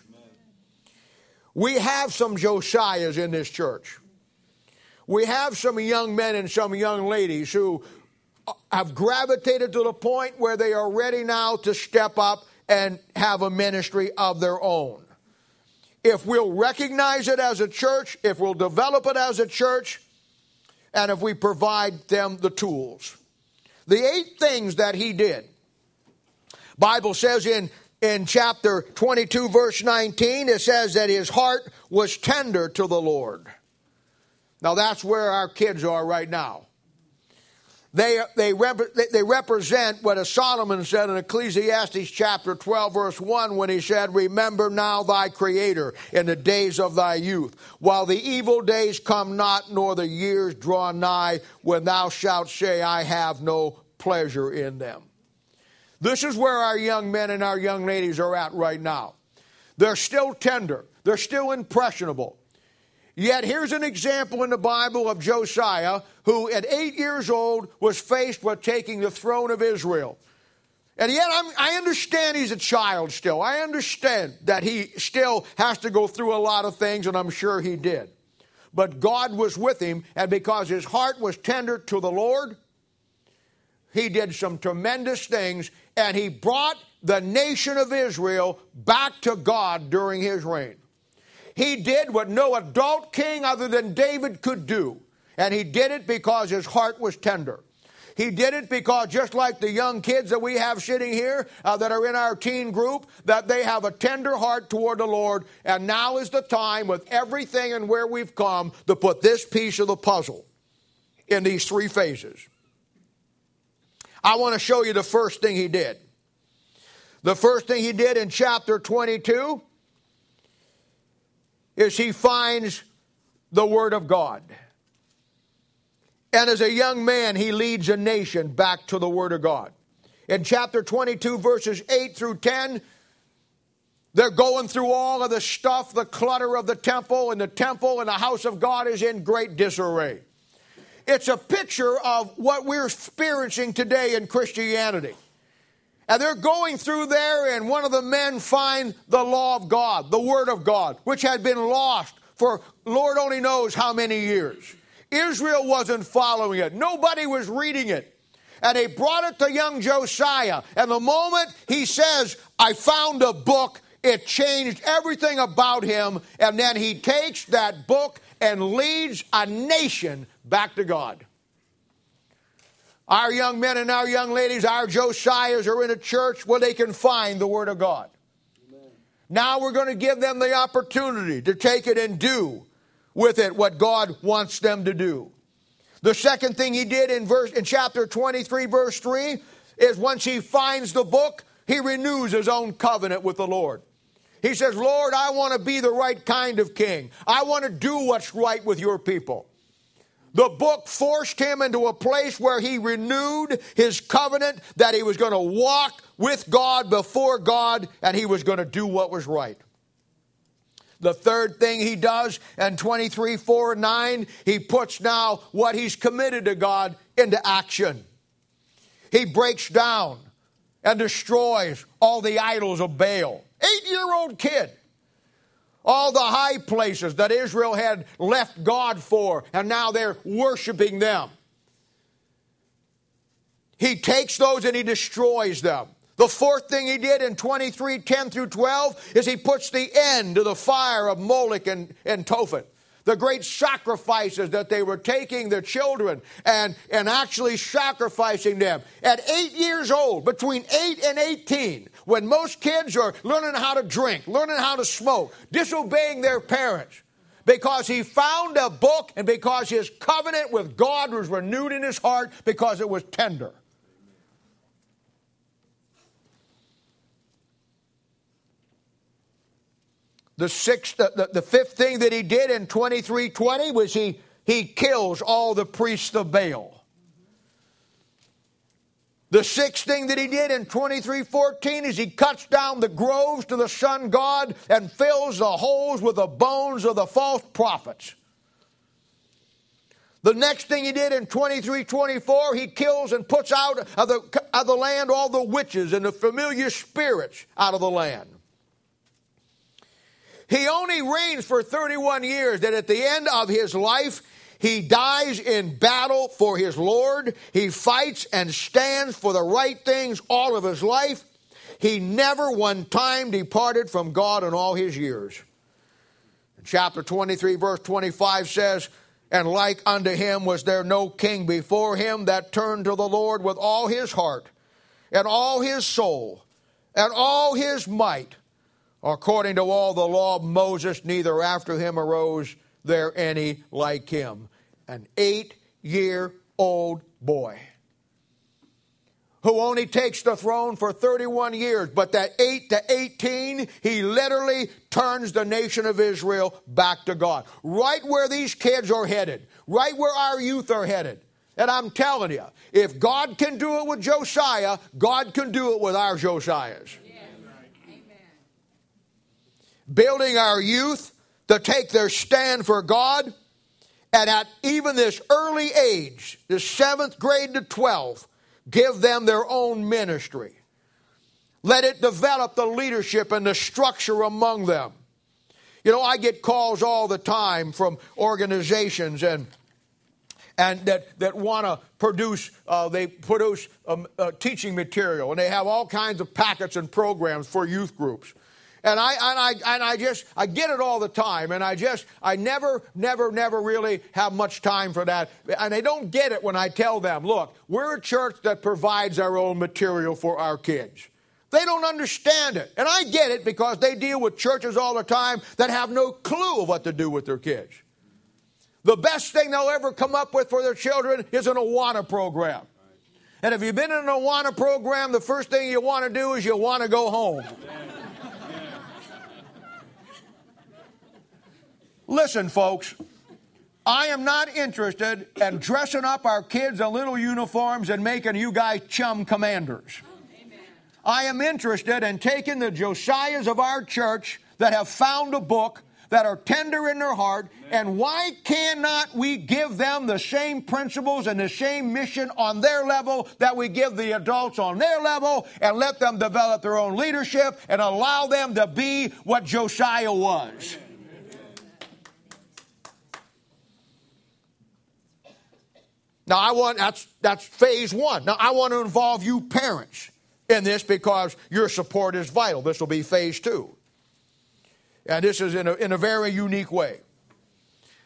We have some Josiahs in this church. We have some young men and some young ladies who have gravitated to the point where they are ready now to step up and have a ministry of their own. If we'll recognize it as a church, if we'll develop it as a church, and if we provide them the tools. The 8 things that he did. Bible says in chapter 22, verse 19, it says that his heart was tender to the Lord. Now that's where our kids are right now. They represent what Solomon said in Ecclesiastes chapter 12, verse 1, when he said, "Remember now thy Creator in the days of thy youth, while the evil days come not, nor the years draw nigh, when thou shalt say, I have no pleasure in them." This is where our young men and our young ladies are at right now. They're still tender. They're still impressionable. Yet here's an example in the Bible of Josiah, who at 8 years old was faced with taking the throne of Israel. And yet I understand he's a child still. I understand that he still has to go through a lot of things, and I'm sure he did. But God was with him, and because his heart was tender to the Lord, he did some tremendous things, and he brought the nation of Israel back to God during his reign. He did what no adult king other than David could do. And he did it because his heart was tender. He did it because just like the young kids that we have sitting here that are in our teen group, that they have a tender heart toward the Lord. And now is the time with everything and where we've come to put this piece of the puzzle in these 3 phases. I want to show you the first thing he did. The first thing he did in chapter 22 is he finds the Word of God. And as a young man, he leads a nation back to the Word of God. In chapter 22, verses 8 through 10, they're going through all of the stuff, the clutter of the temple and the house of God is in great disarray. It's a picture of what we're experiencing today in Christianity. And they're going through there, and one of the men finds the law of God, the Word of God, which had been lost for Lord only knows how many years. Israel wasn't following it. Nobody was reading it. And they brought it to young Josiah. And the moment he says, I found a book, it changed everything about him. And then he takes that book and leads a nation back to God. Our young men and our young ladies, our Josiahs are in a church where they can find the Word of God. Amen. Now we're going to give them the opportunity to take it and do with it what God wants them to do. The second thing he did in chapter 23, verse 3, is once he finds the book, he renews his own covenant with the Lord. He says, Lord, I want to be the right kind of king. I want to do what's right with your people. The book forced him into a place where he renewed his covenant that he was going to walk with God, before God, and he was going to do what was right. The third thing he does in 23, 4, and 9, he puts now what he's committed to God into action. He breaks down and destroys all the idols of Baal. 8-year-old kid. All the high places that Israel had left God for, and now they're worshiping them. He takes those and he destroys them. The fourth thing he did in 23, 10 through 12 is he puts the end to the fire of Moloch and Tophet. The great sacrifices that they were taking their children and actually sacrificing them. At 8 years old, between 8 and 18, when most kids are learning how to drink, learning how to smoke, disobeying their parents, because he found a book and because his covenant with God was renewed in his heart because it was tender. The fifth thing that he did in 23:20 was he kills all the priests of Baal. The sixth thing that he did in 23:14 is he cuts down the groves to the sun god and fills the holes with the bones of the false prophets. The next thing he did in 23:24, he kills and puts out of the land all the witches and the familiar spirits out of the land. He only reigns for 31 years, that at the end of his life, he dies in battle for his Lord. He fights and stands for the right things all of his life. He never one time departed from God in all his years. Chapter 23, verse 25 says, and like unto him was there no king before him that turned to the Lord with all his heart and all his soul and all his might. According to all the law of Moses, neither after him arose there any like him. An 8-year-old boy who only takes the throne for 31 years, but that 8 to 18, he literally turns the nation of Israel back to God. Right where these kids are headed, right where our youth are headed. And I'm telling you, if God can do it with Josiah, God can do it with our Josiahs. Building our youth to take their stand for God, and at even this early age, the 7th grade to 12th, give them their own ministry. Let it develop the leadership and the structure among them. You know, I get calls all the time from organizations and that want to produce, teaching material, and they have all kinds of packets and programs for youth groups. And I get it all the time, and I never really have much time for that. And they don't get it when I tell them, look, we're a church that provides our own material for our kids. They don't understand it. And I get it because they deal with churches all the time that have no clue of what to do with their kids. The best thing they'll ever come up with for their children is an Awana program. And if you've been in an Awana program, the first thing you want to do is you want to go home. Listen, folks, I am not interested in dressing up our kids in little uniforms and making you guys chum commanders. Amen. I am interested in taking the Josiahs of our church that have found a book, that are tender in their heart, and why cannot we give them the same principles and the same mission on their level that we give the adults on their level, and let them develop their own leadership and allow them to be what Josiah was. Amen. Now, that's phase one. Now, I want to involve you parents in this because your support is vital. This will be phase two. And this is in a very unique way.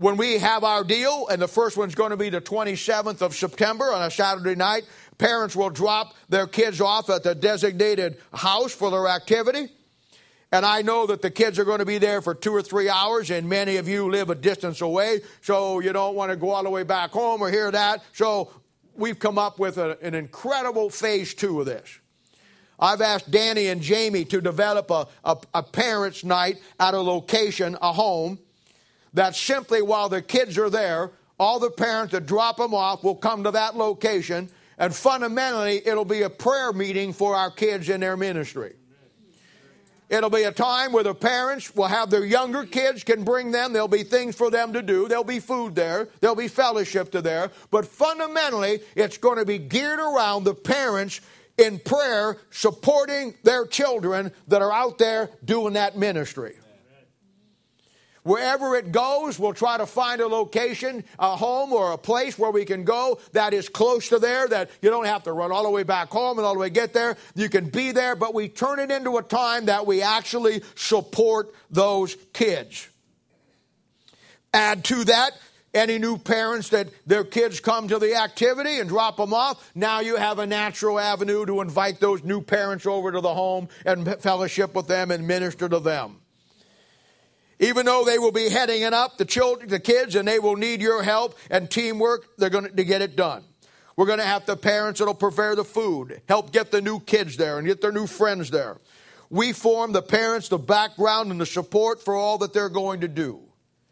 when we have our deal, and the first one's going to be the 27th of September on a Saturday night, parents will drop their kids off at the designated house for their activity. And I know that the kids are going to be there for 2 or 3 hours, and many of you live a distance away, so you don't want to go all the way back home or hear that. So we've come up with an incredible phase 2 of this. I've asked Danny and Jamie to develop a parents' night at a location, a home, that simply while the kids are there, all the parents that drop them off will come to that location, and fundamentally it'll be a prayer meeting for our kids in their ministry. It'll be a time where the parents will have their younger kids, can bring them. There'll be things for them to do. There'll be food there. There'll be fellowship to there. But fundamentally, it's going to be geared around the parents in prayer, supporting their children that are out there doing that ministry. Wherever it goes, we'll try to find a location, a home or a place where we can go that is close to there, that you don't have to run all the way back home and all the way get there. You can be there, but we turn it into a time that we actually support those kids. Add to that, any new parents that their kids come to the activity and drop them off, now you have a natural avenue to invite those new parents over to the home and fellowship with them and minister to them. Even though they will be heading it up, the kids, and they will need your help and teamwork, they're going to get it done. We're going to have the parents that will prepare the food, help get the new kids there and get their new friends there. We form the parents, the background, and the support for all that they're going to do.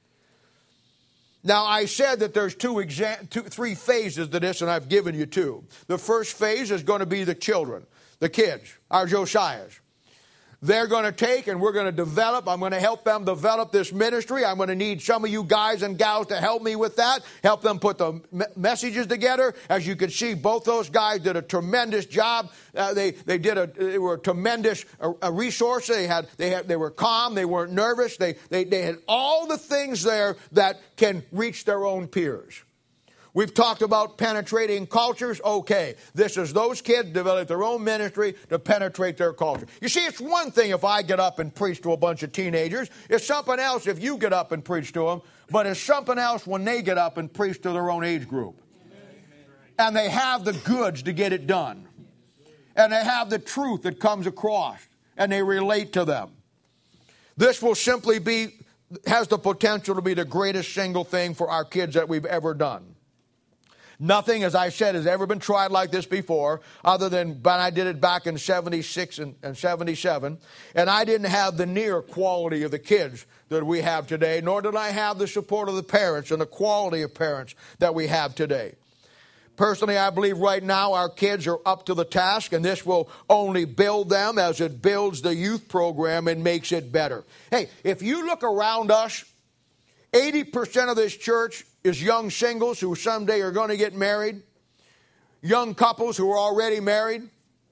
Now, I said that there's 3 phases to this, and I've given you 2. The first phase is going to be the children, the kids, our Josiahs. They're going to take and we're going to develop. I'm going to help them develop this ministry. I'm going to need some of you guys and gals to help me with that. Help them put the messages together. As you can see, both those guys did a tremendous job. They were a tremendous resource. They were calm. They weren't nervous. They had all the things there that can reach their own peers. We've talked about penetrating cultures. Okay, this is those kids develop their own ministry to penetrate their culture. You see, it's one thing if I get up and preach to a bunch of teenagers. It's something else if you get up and preach to them. But it's something else when they get up and preach to their own age group. And they have the goods to get it done. And they have the truth that comes across. And they relate to them. This will simply has the potential to be the greatest single thing for our kids that we've ever done. Nothing, as I said, has ever been tried like this before, other than when I did it back in 76 and 77. And I didn't have the near quality of the kids that we have today, nor did I have the support of the parents and the quality of parents that we have today. Personally, I believe right now our kids are up to the task, and this will only build them as it builds the youth program and makes it better. Hey, if you look around us, 80% of this church is young singles who someday are going to get married, young couples who are already married.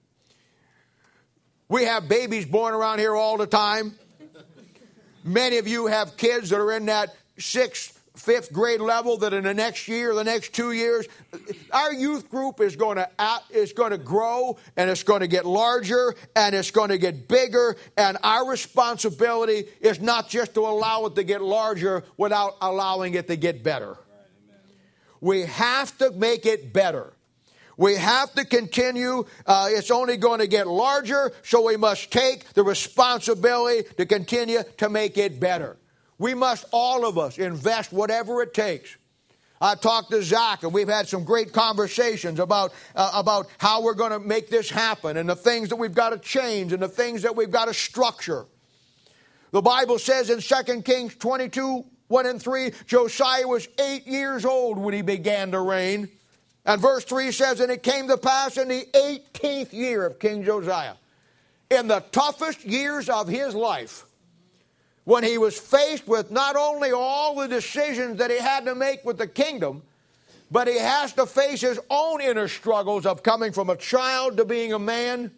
We have babies born around here all the time. Many of you have kids that are in that 6th, 5th grade level that in the next year, the next 2 years, our youth group is going to grow, and it's going to get larger, and it's going to get bigger, and our responsibility is not just to allow it to get larger without allowing it to get better. We have to make it better. We have to continue. It's only going to get larger, so we must take the responsibility to continue to make it better. We must, all of us, invest whatever it takes. I talked to Zach, and we've had some great conversations about how we're going to make this happen and the things that we've got to change and the things that we've got to structure. The Bible says in 2 Kings 22, 1 and 3, Josiah was 8 years old when he began to reign. And verse 3 says, and it came to pass in the 18th year of King Josiah, in the toughest years of his life, when he was faced with not only all the decisions that he had to make with the kingdom, but he has to face his own inner struggles of coming from a child to being a man.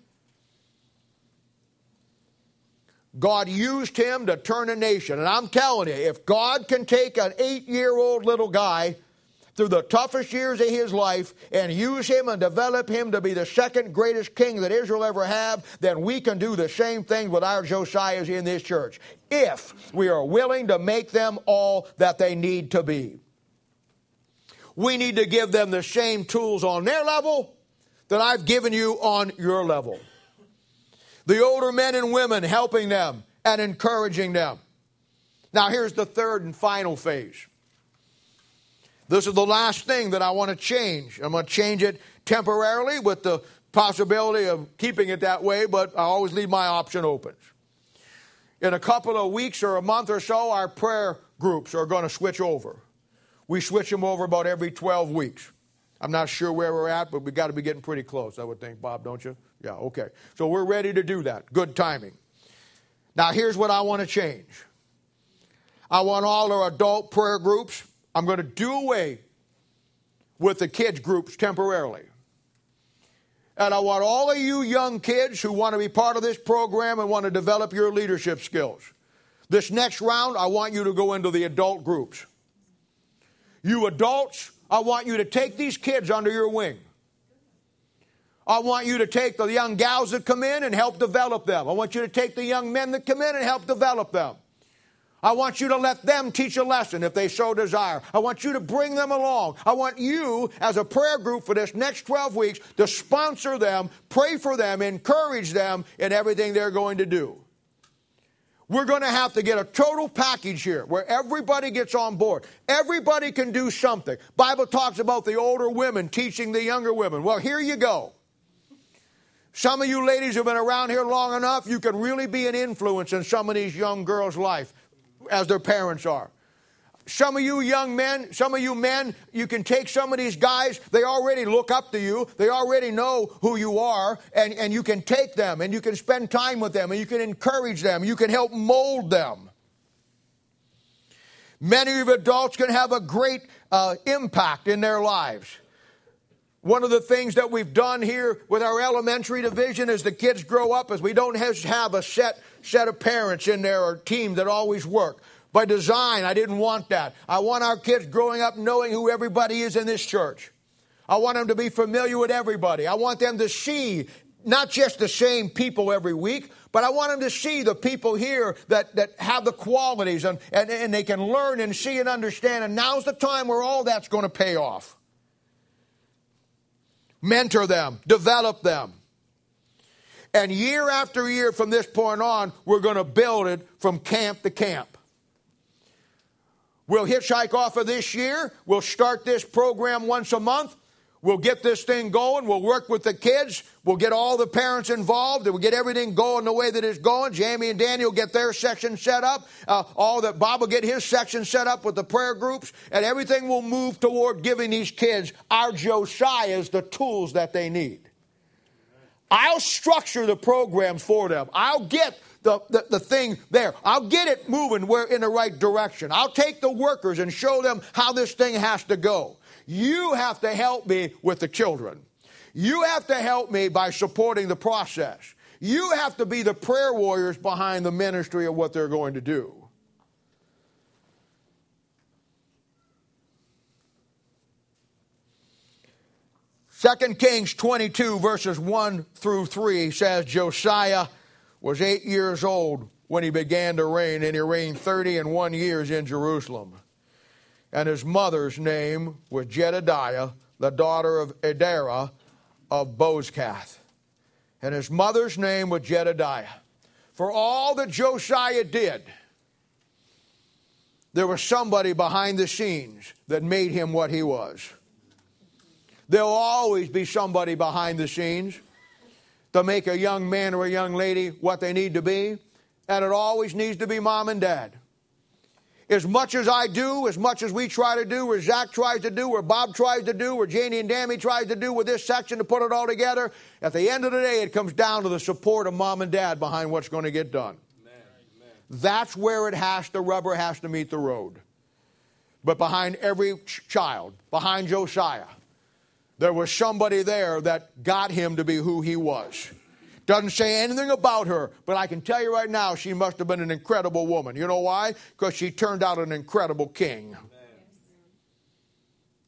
God used him to turn a nation. And I'm telling you, if God can take an 8-year-old little guy through the toughest years of his life and use him and develop him to be the second greatest king that Israel ever had, then we can do the same thing with our Josiahs in this church, if we are willing to make them all that they need to be. We need to give them the same tools on their level that I've given you on your level. The older men and women, helping them and encouraging them. Now here's the third and final phase. This is the last thing that I want to change. I'm going to change it temporarily with the possibility of keeping it that way, but I always leave my option open. In a couple of weeks or a month or so, our prayer groups are going to switch over. We switch them over about every 12 weeks. I'm not sure where we're at, but we've got to be getting pretty close, I would think, Bob, don't you? Yeah, okay. So we're ready to do that. Good timing. Now, here's what I want to change. I want all our adult prayer groups. I'm going to do away with the kids groups temporarily. And I want all of you young kids who want to be part of this program and want to develop your leadership skills. This next round, I want you to go into the adult groups. You adults, I want you to take these kids under your wing. I want you to take the young gals that come in and help develop them. I want you to take the young men that come in and help develop them. I want you to let them teach a lesson if they so desire. I want you to bring them along. I want you, as a prayer group for this next 12 weeks, to sponsor them, pray for them, encourage them in everything they're going to do. We're going to have to get a total package here where everybody gets on board. Everybody can do something. Bible talks about the older women teaching the younger women. Well, here you go. Some of you ladies who have been around here long enough, you can really be an influence in some of these young girls' life as their parents are. Some of you young men, some of you men, you can take some of these guys, they already look up to you, they already know who you are, and you can take them, and you can spend time with them, and you can encourage them, you can help mold them. Many of you adults can have a great impact in their lives. One of the things that we've done here with our elementary division as the kids grow up is we don't have a set of parents in there or team that always work. By design, I didn't want that. I want our kids growing up knowing who everybody is in this church. I want them to be familiar with everybody. I want them to see not just the same people every week, but I want them to see the people here that have the qualities and they can learn and see and understand. And now's the time where all that's going to pay off. Mentor them, develop them. And year after year from this point on, we're going to build it from camp to camp. We'll hitchhike off of this year. We'll start this program once a month. We'll get this thing going. We'll work with the kids. We'll get all the parents involved. And we'll get everything going the way that it's going. Jamie and Danny will get their section set up. Bob will get his section set up with the prayer groups. And everything will move toward giving these kids, our Josiahs, the tools that they need. I'll structure the programs for them. I'll get the thing there. I'll get it moving in the right direction. I'll take the workers and show them how this thing has to go. You have to help me with the children. You have to help me by supporting the process. You have to be the prayer warriors behind the ministry of what they're going to do. Second Kings 22 verses 1 through 3 says Josiah was 8 years old when he began to reign, and he reigned 31 years in Jerusalem. And his mother's name was Jedidiah, the daughter of Adara of Bozkath. And his mother's name was Jedidiah. For all that Josiah did, there was somebody behind the scenes that made him what he was. There'll always be somebody behind the scenes to make a young man or a young lady what they need to be. And it always needs to be mom and dad. As much as I do, as much as we try to do, or Zach tries to do, or Bob tries to do, or Janie and Dammy tries to do with this section to put it all together, at the end of the day, it comes down to the support of mom and dad behind what's going to get done. Amen. That's where the rubber has to meet the road. But behind every child, behind Josiah, there was somebody there that got him to be who he was. Doesn't say anything about her, but I can tell you right now, she must have been an incredible woman. You know why? Because she turned out an incredible king.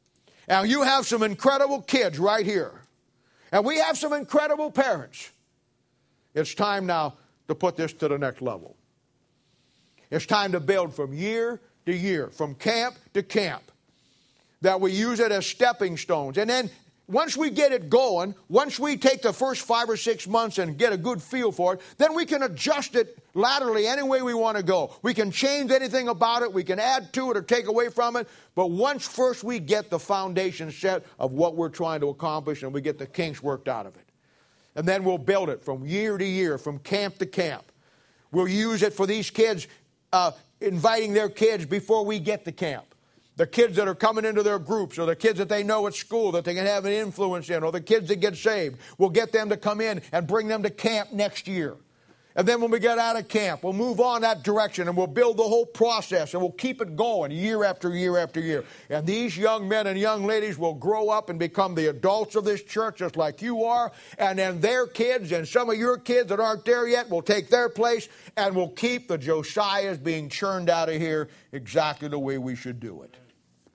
And you have some incredible kids right here. And we have some incredible parents. It's time now to put this to the next level. It's time to build from year to year, from camp to camp, that we use it as stepping stones. And then once we get it going, once we take the first 5 or 6 months and get a good feel for it, then we can adjust it laterally any way we want to go. We can change anything about it. We can add to it or take away from it. But once first we get the foundation set of what we're trying to accomplish and we get the kinks worked out of it. And then we'll build it from year to year, from camp to camp. We'll use it for these kids, inviting their kids before we get to camp. The kids that are coming into their groups, or the kids that they know at school that they can have an influence in, or the kids that get saved. We'll get them to come in and bring them to camp next year. And then when we get out of camp, we'll move on that direction and we'll build the whole process and we'll keep it going year after year after year. And these young men and young ladies will grow up and become the adults of this church just like you are. And then their kids and some of your kids that aren't there yet will take their place, and we'll keep the Josiahs being churned out of here exactly the way we should do it.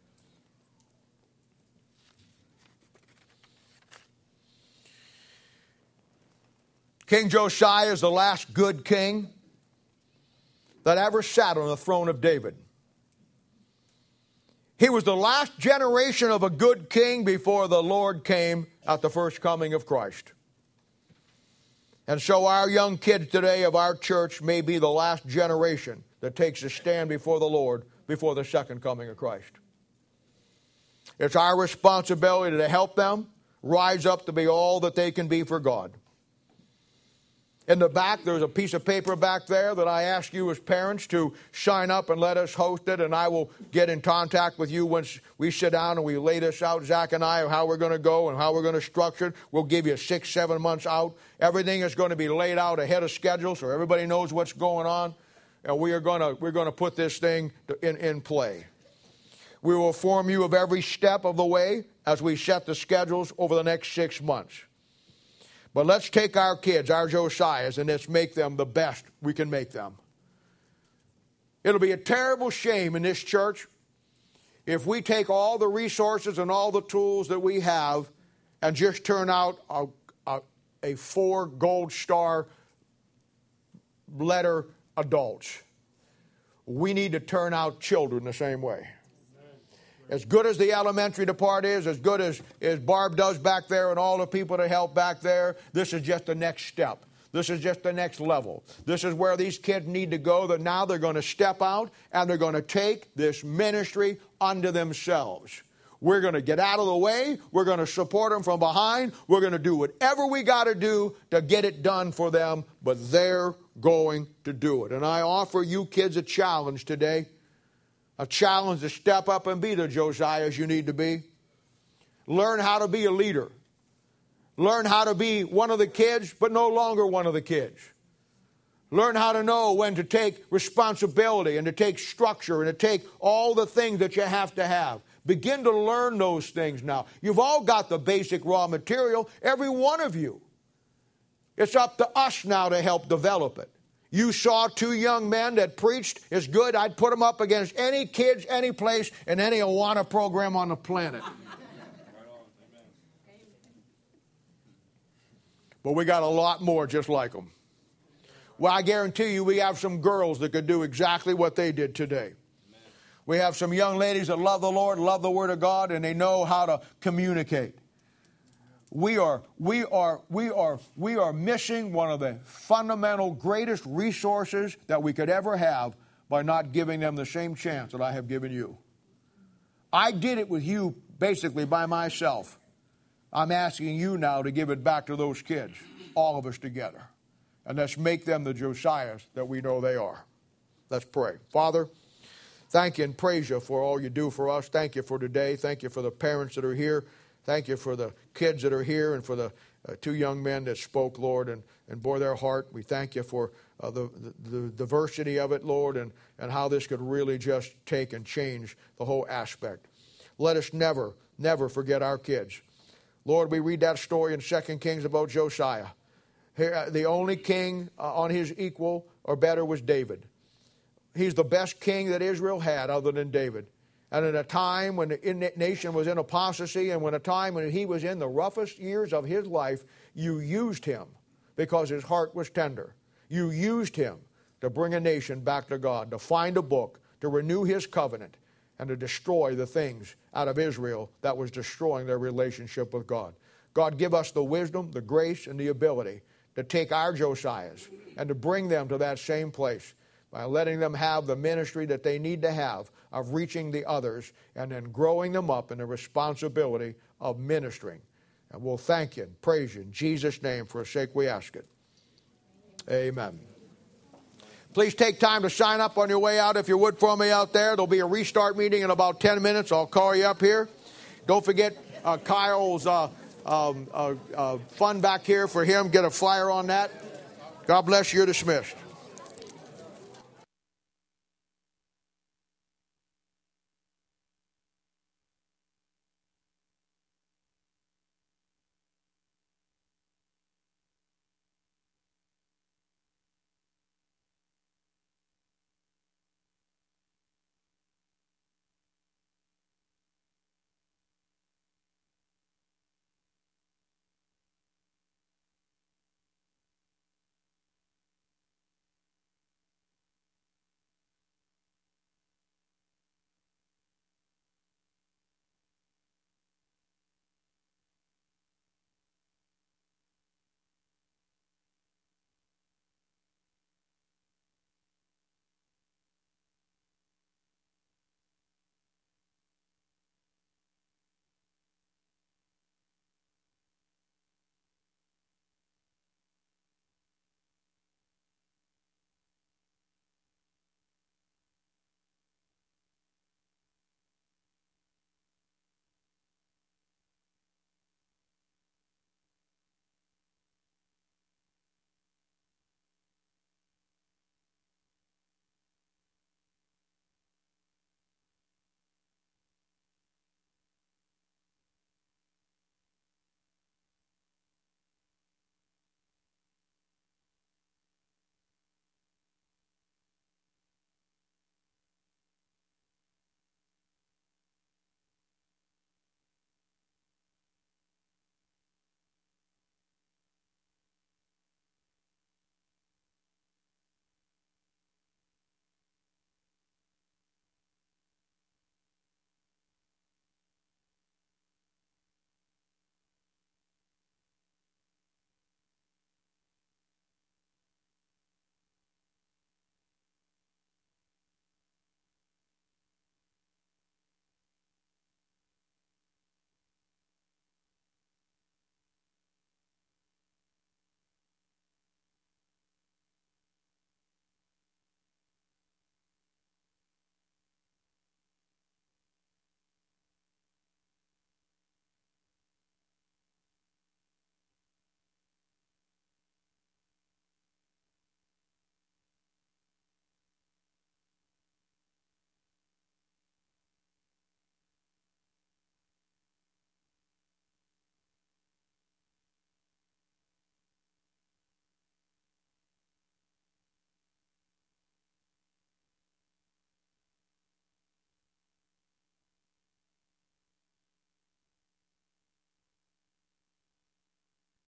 King Josiah is the last good king that ever sat on the throne of David. He was the last generation of a good king before the Lord came at the first coming of Christ. And so our young kids today of our church may be the last generation that takes a stand before the Lord before the second coming of Christ. It's our responsibility to help them rise up to be all that they can be for God. In the back, there's a piece of paper back there that I ask you as parents to sign up and let us host it, and I will get in contact with you once we sit down and we lay this out, Zach and I, of how we're going to go and how we're going to structure it. We'll give you 6-7 months out. Everything is going to be laid out ahead of schedule so everybody knows what's going on, and we're going to put this thing in play. We will inform you of every step of the way as we set the schedules over the next 6 months. But let's take our kids, our Josiahs, and let's make them the best we can make them. It'll be a terrible shame in this church if we take all the resources and all the tools that we have and just turn out a 4 gold star letter adults. We need to turn out children the same way. As good as the elementary department is, as good as Barb does back there and all the people that help back there, this is just the next step. This is just the next level. This is where these kids need to go, that now they're going to step out and they're going to take this ministry unto themselves. We're going to get out of the way. We're going to support them from behind. We're going to do whatever we got to do to get it done for them, but they're going to do it. And I offer you kids a challenge today. A challenge to step up and be the Josiahs you need to be. Learn how to be a leader. Learn how to be one of the kids, but no longer one of the kids. Learn how to know when to take responsibility and to take structure and to take all the things that you have to have. Begin to learn those things now. You've all got the basic raw material, every one of you. It's up to us now to help develop it. You saw 2 young men that preached. It's good. I'd put them up against any kids, any place, in any Awana program on the planet. But we got a lot more just like them. Well, I guarantee you we have some girls that could do exactly what they did today. We have some young ladies that love the Lord, love the Word of God, and they know how to communicate. We are missing one of the fundamental greatest resources that we could ever have by not giving them the same chance that I have given you. I did it with you basically by myself. I'm asking you now to give it back to those kids, all of us together. And let's make them the Josiahs that we know they are. Let's pray. Father, thank you and praise you for all you do for us. Thank you for today. Thank you for the parents that are here. Thank you for the kids that are here and for the 2 young men that spoke, Lord, and bore their heart. We thank you for the diversity of it, Lord, and how this could really just take and change the whole aspect. Let us never, never forget our kids. Lord, we read that story in 2 Kings about Josiah. The only king on his equal or better was David. He's the best king that Israel had other than David. And at a time when the nation was in apostasy, and when a time when he was in the roughest years of his life, you used him because his heart was tender. You used him to bring a nation back to God, to find a book, to renew his covenant, and to destroy the things out of Israel that was destroying their relationship with God. God, give us the wisdom, the grace, and the ability to take our Josiahs and to bring them to that same place by letting them have the ministry that they need to have of reaching the others and then growing them up in the responsibility of ministering. And we'll thank you and praise you in Jesus' name. For his sake we ask it. Amen. Please take time to sign up on your way out if you would for me out there. There'll be a restart meeting in about 10 minutes. I'll call you up here. Don't forget Kyle's fund back here for him. Get a flyer on that. God bless you. You're dismissed.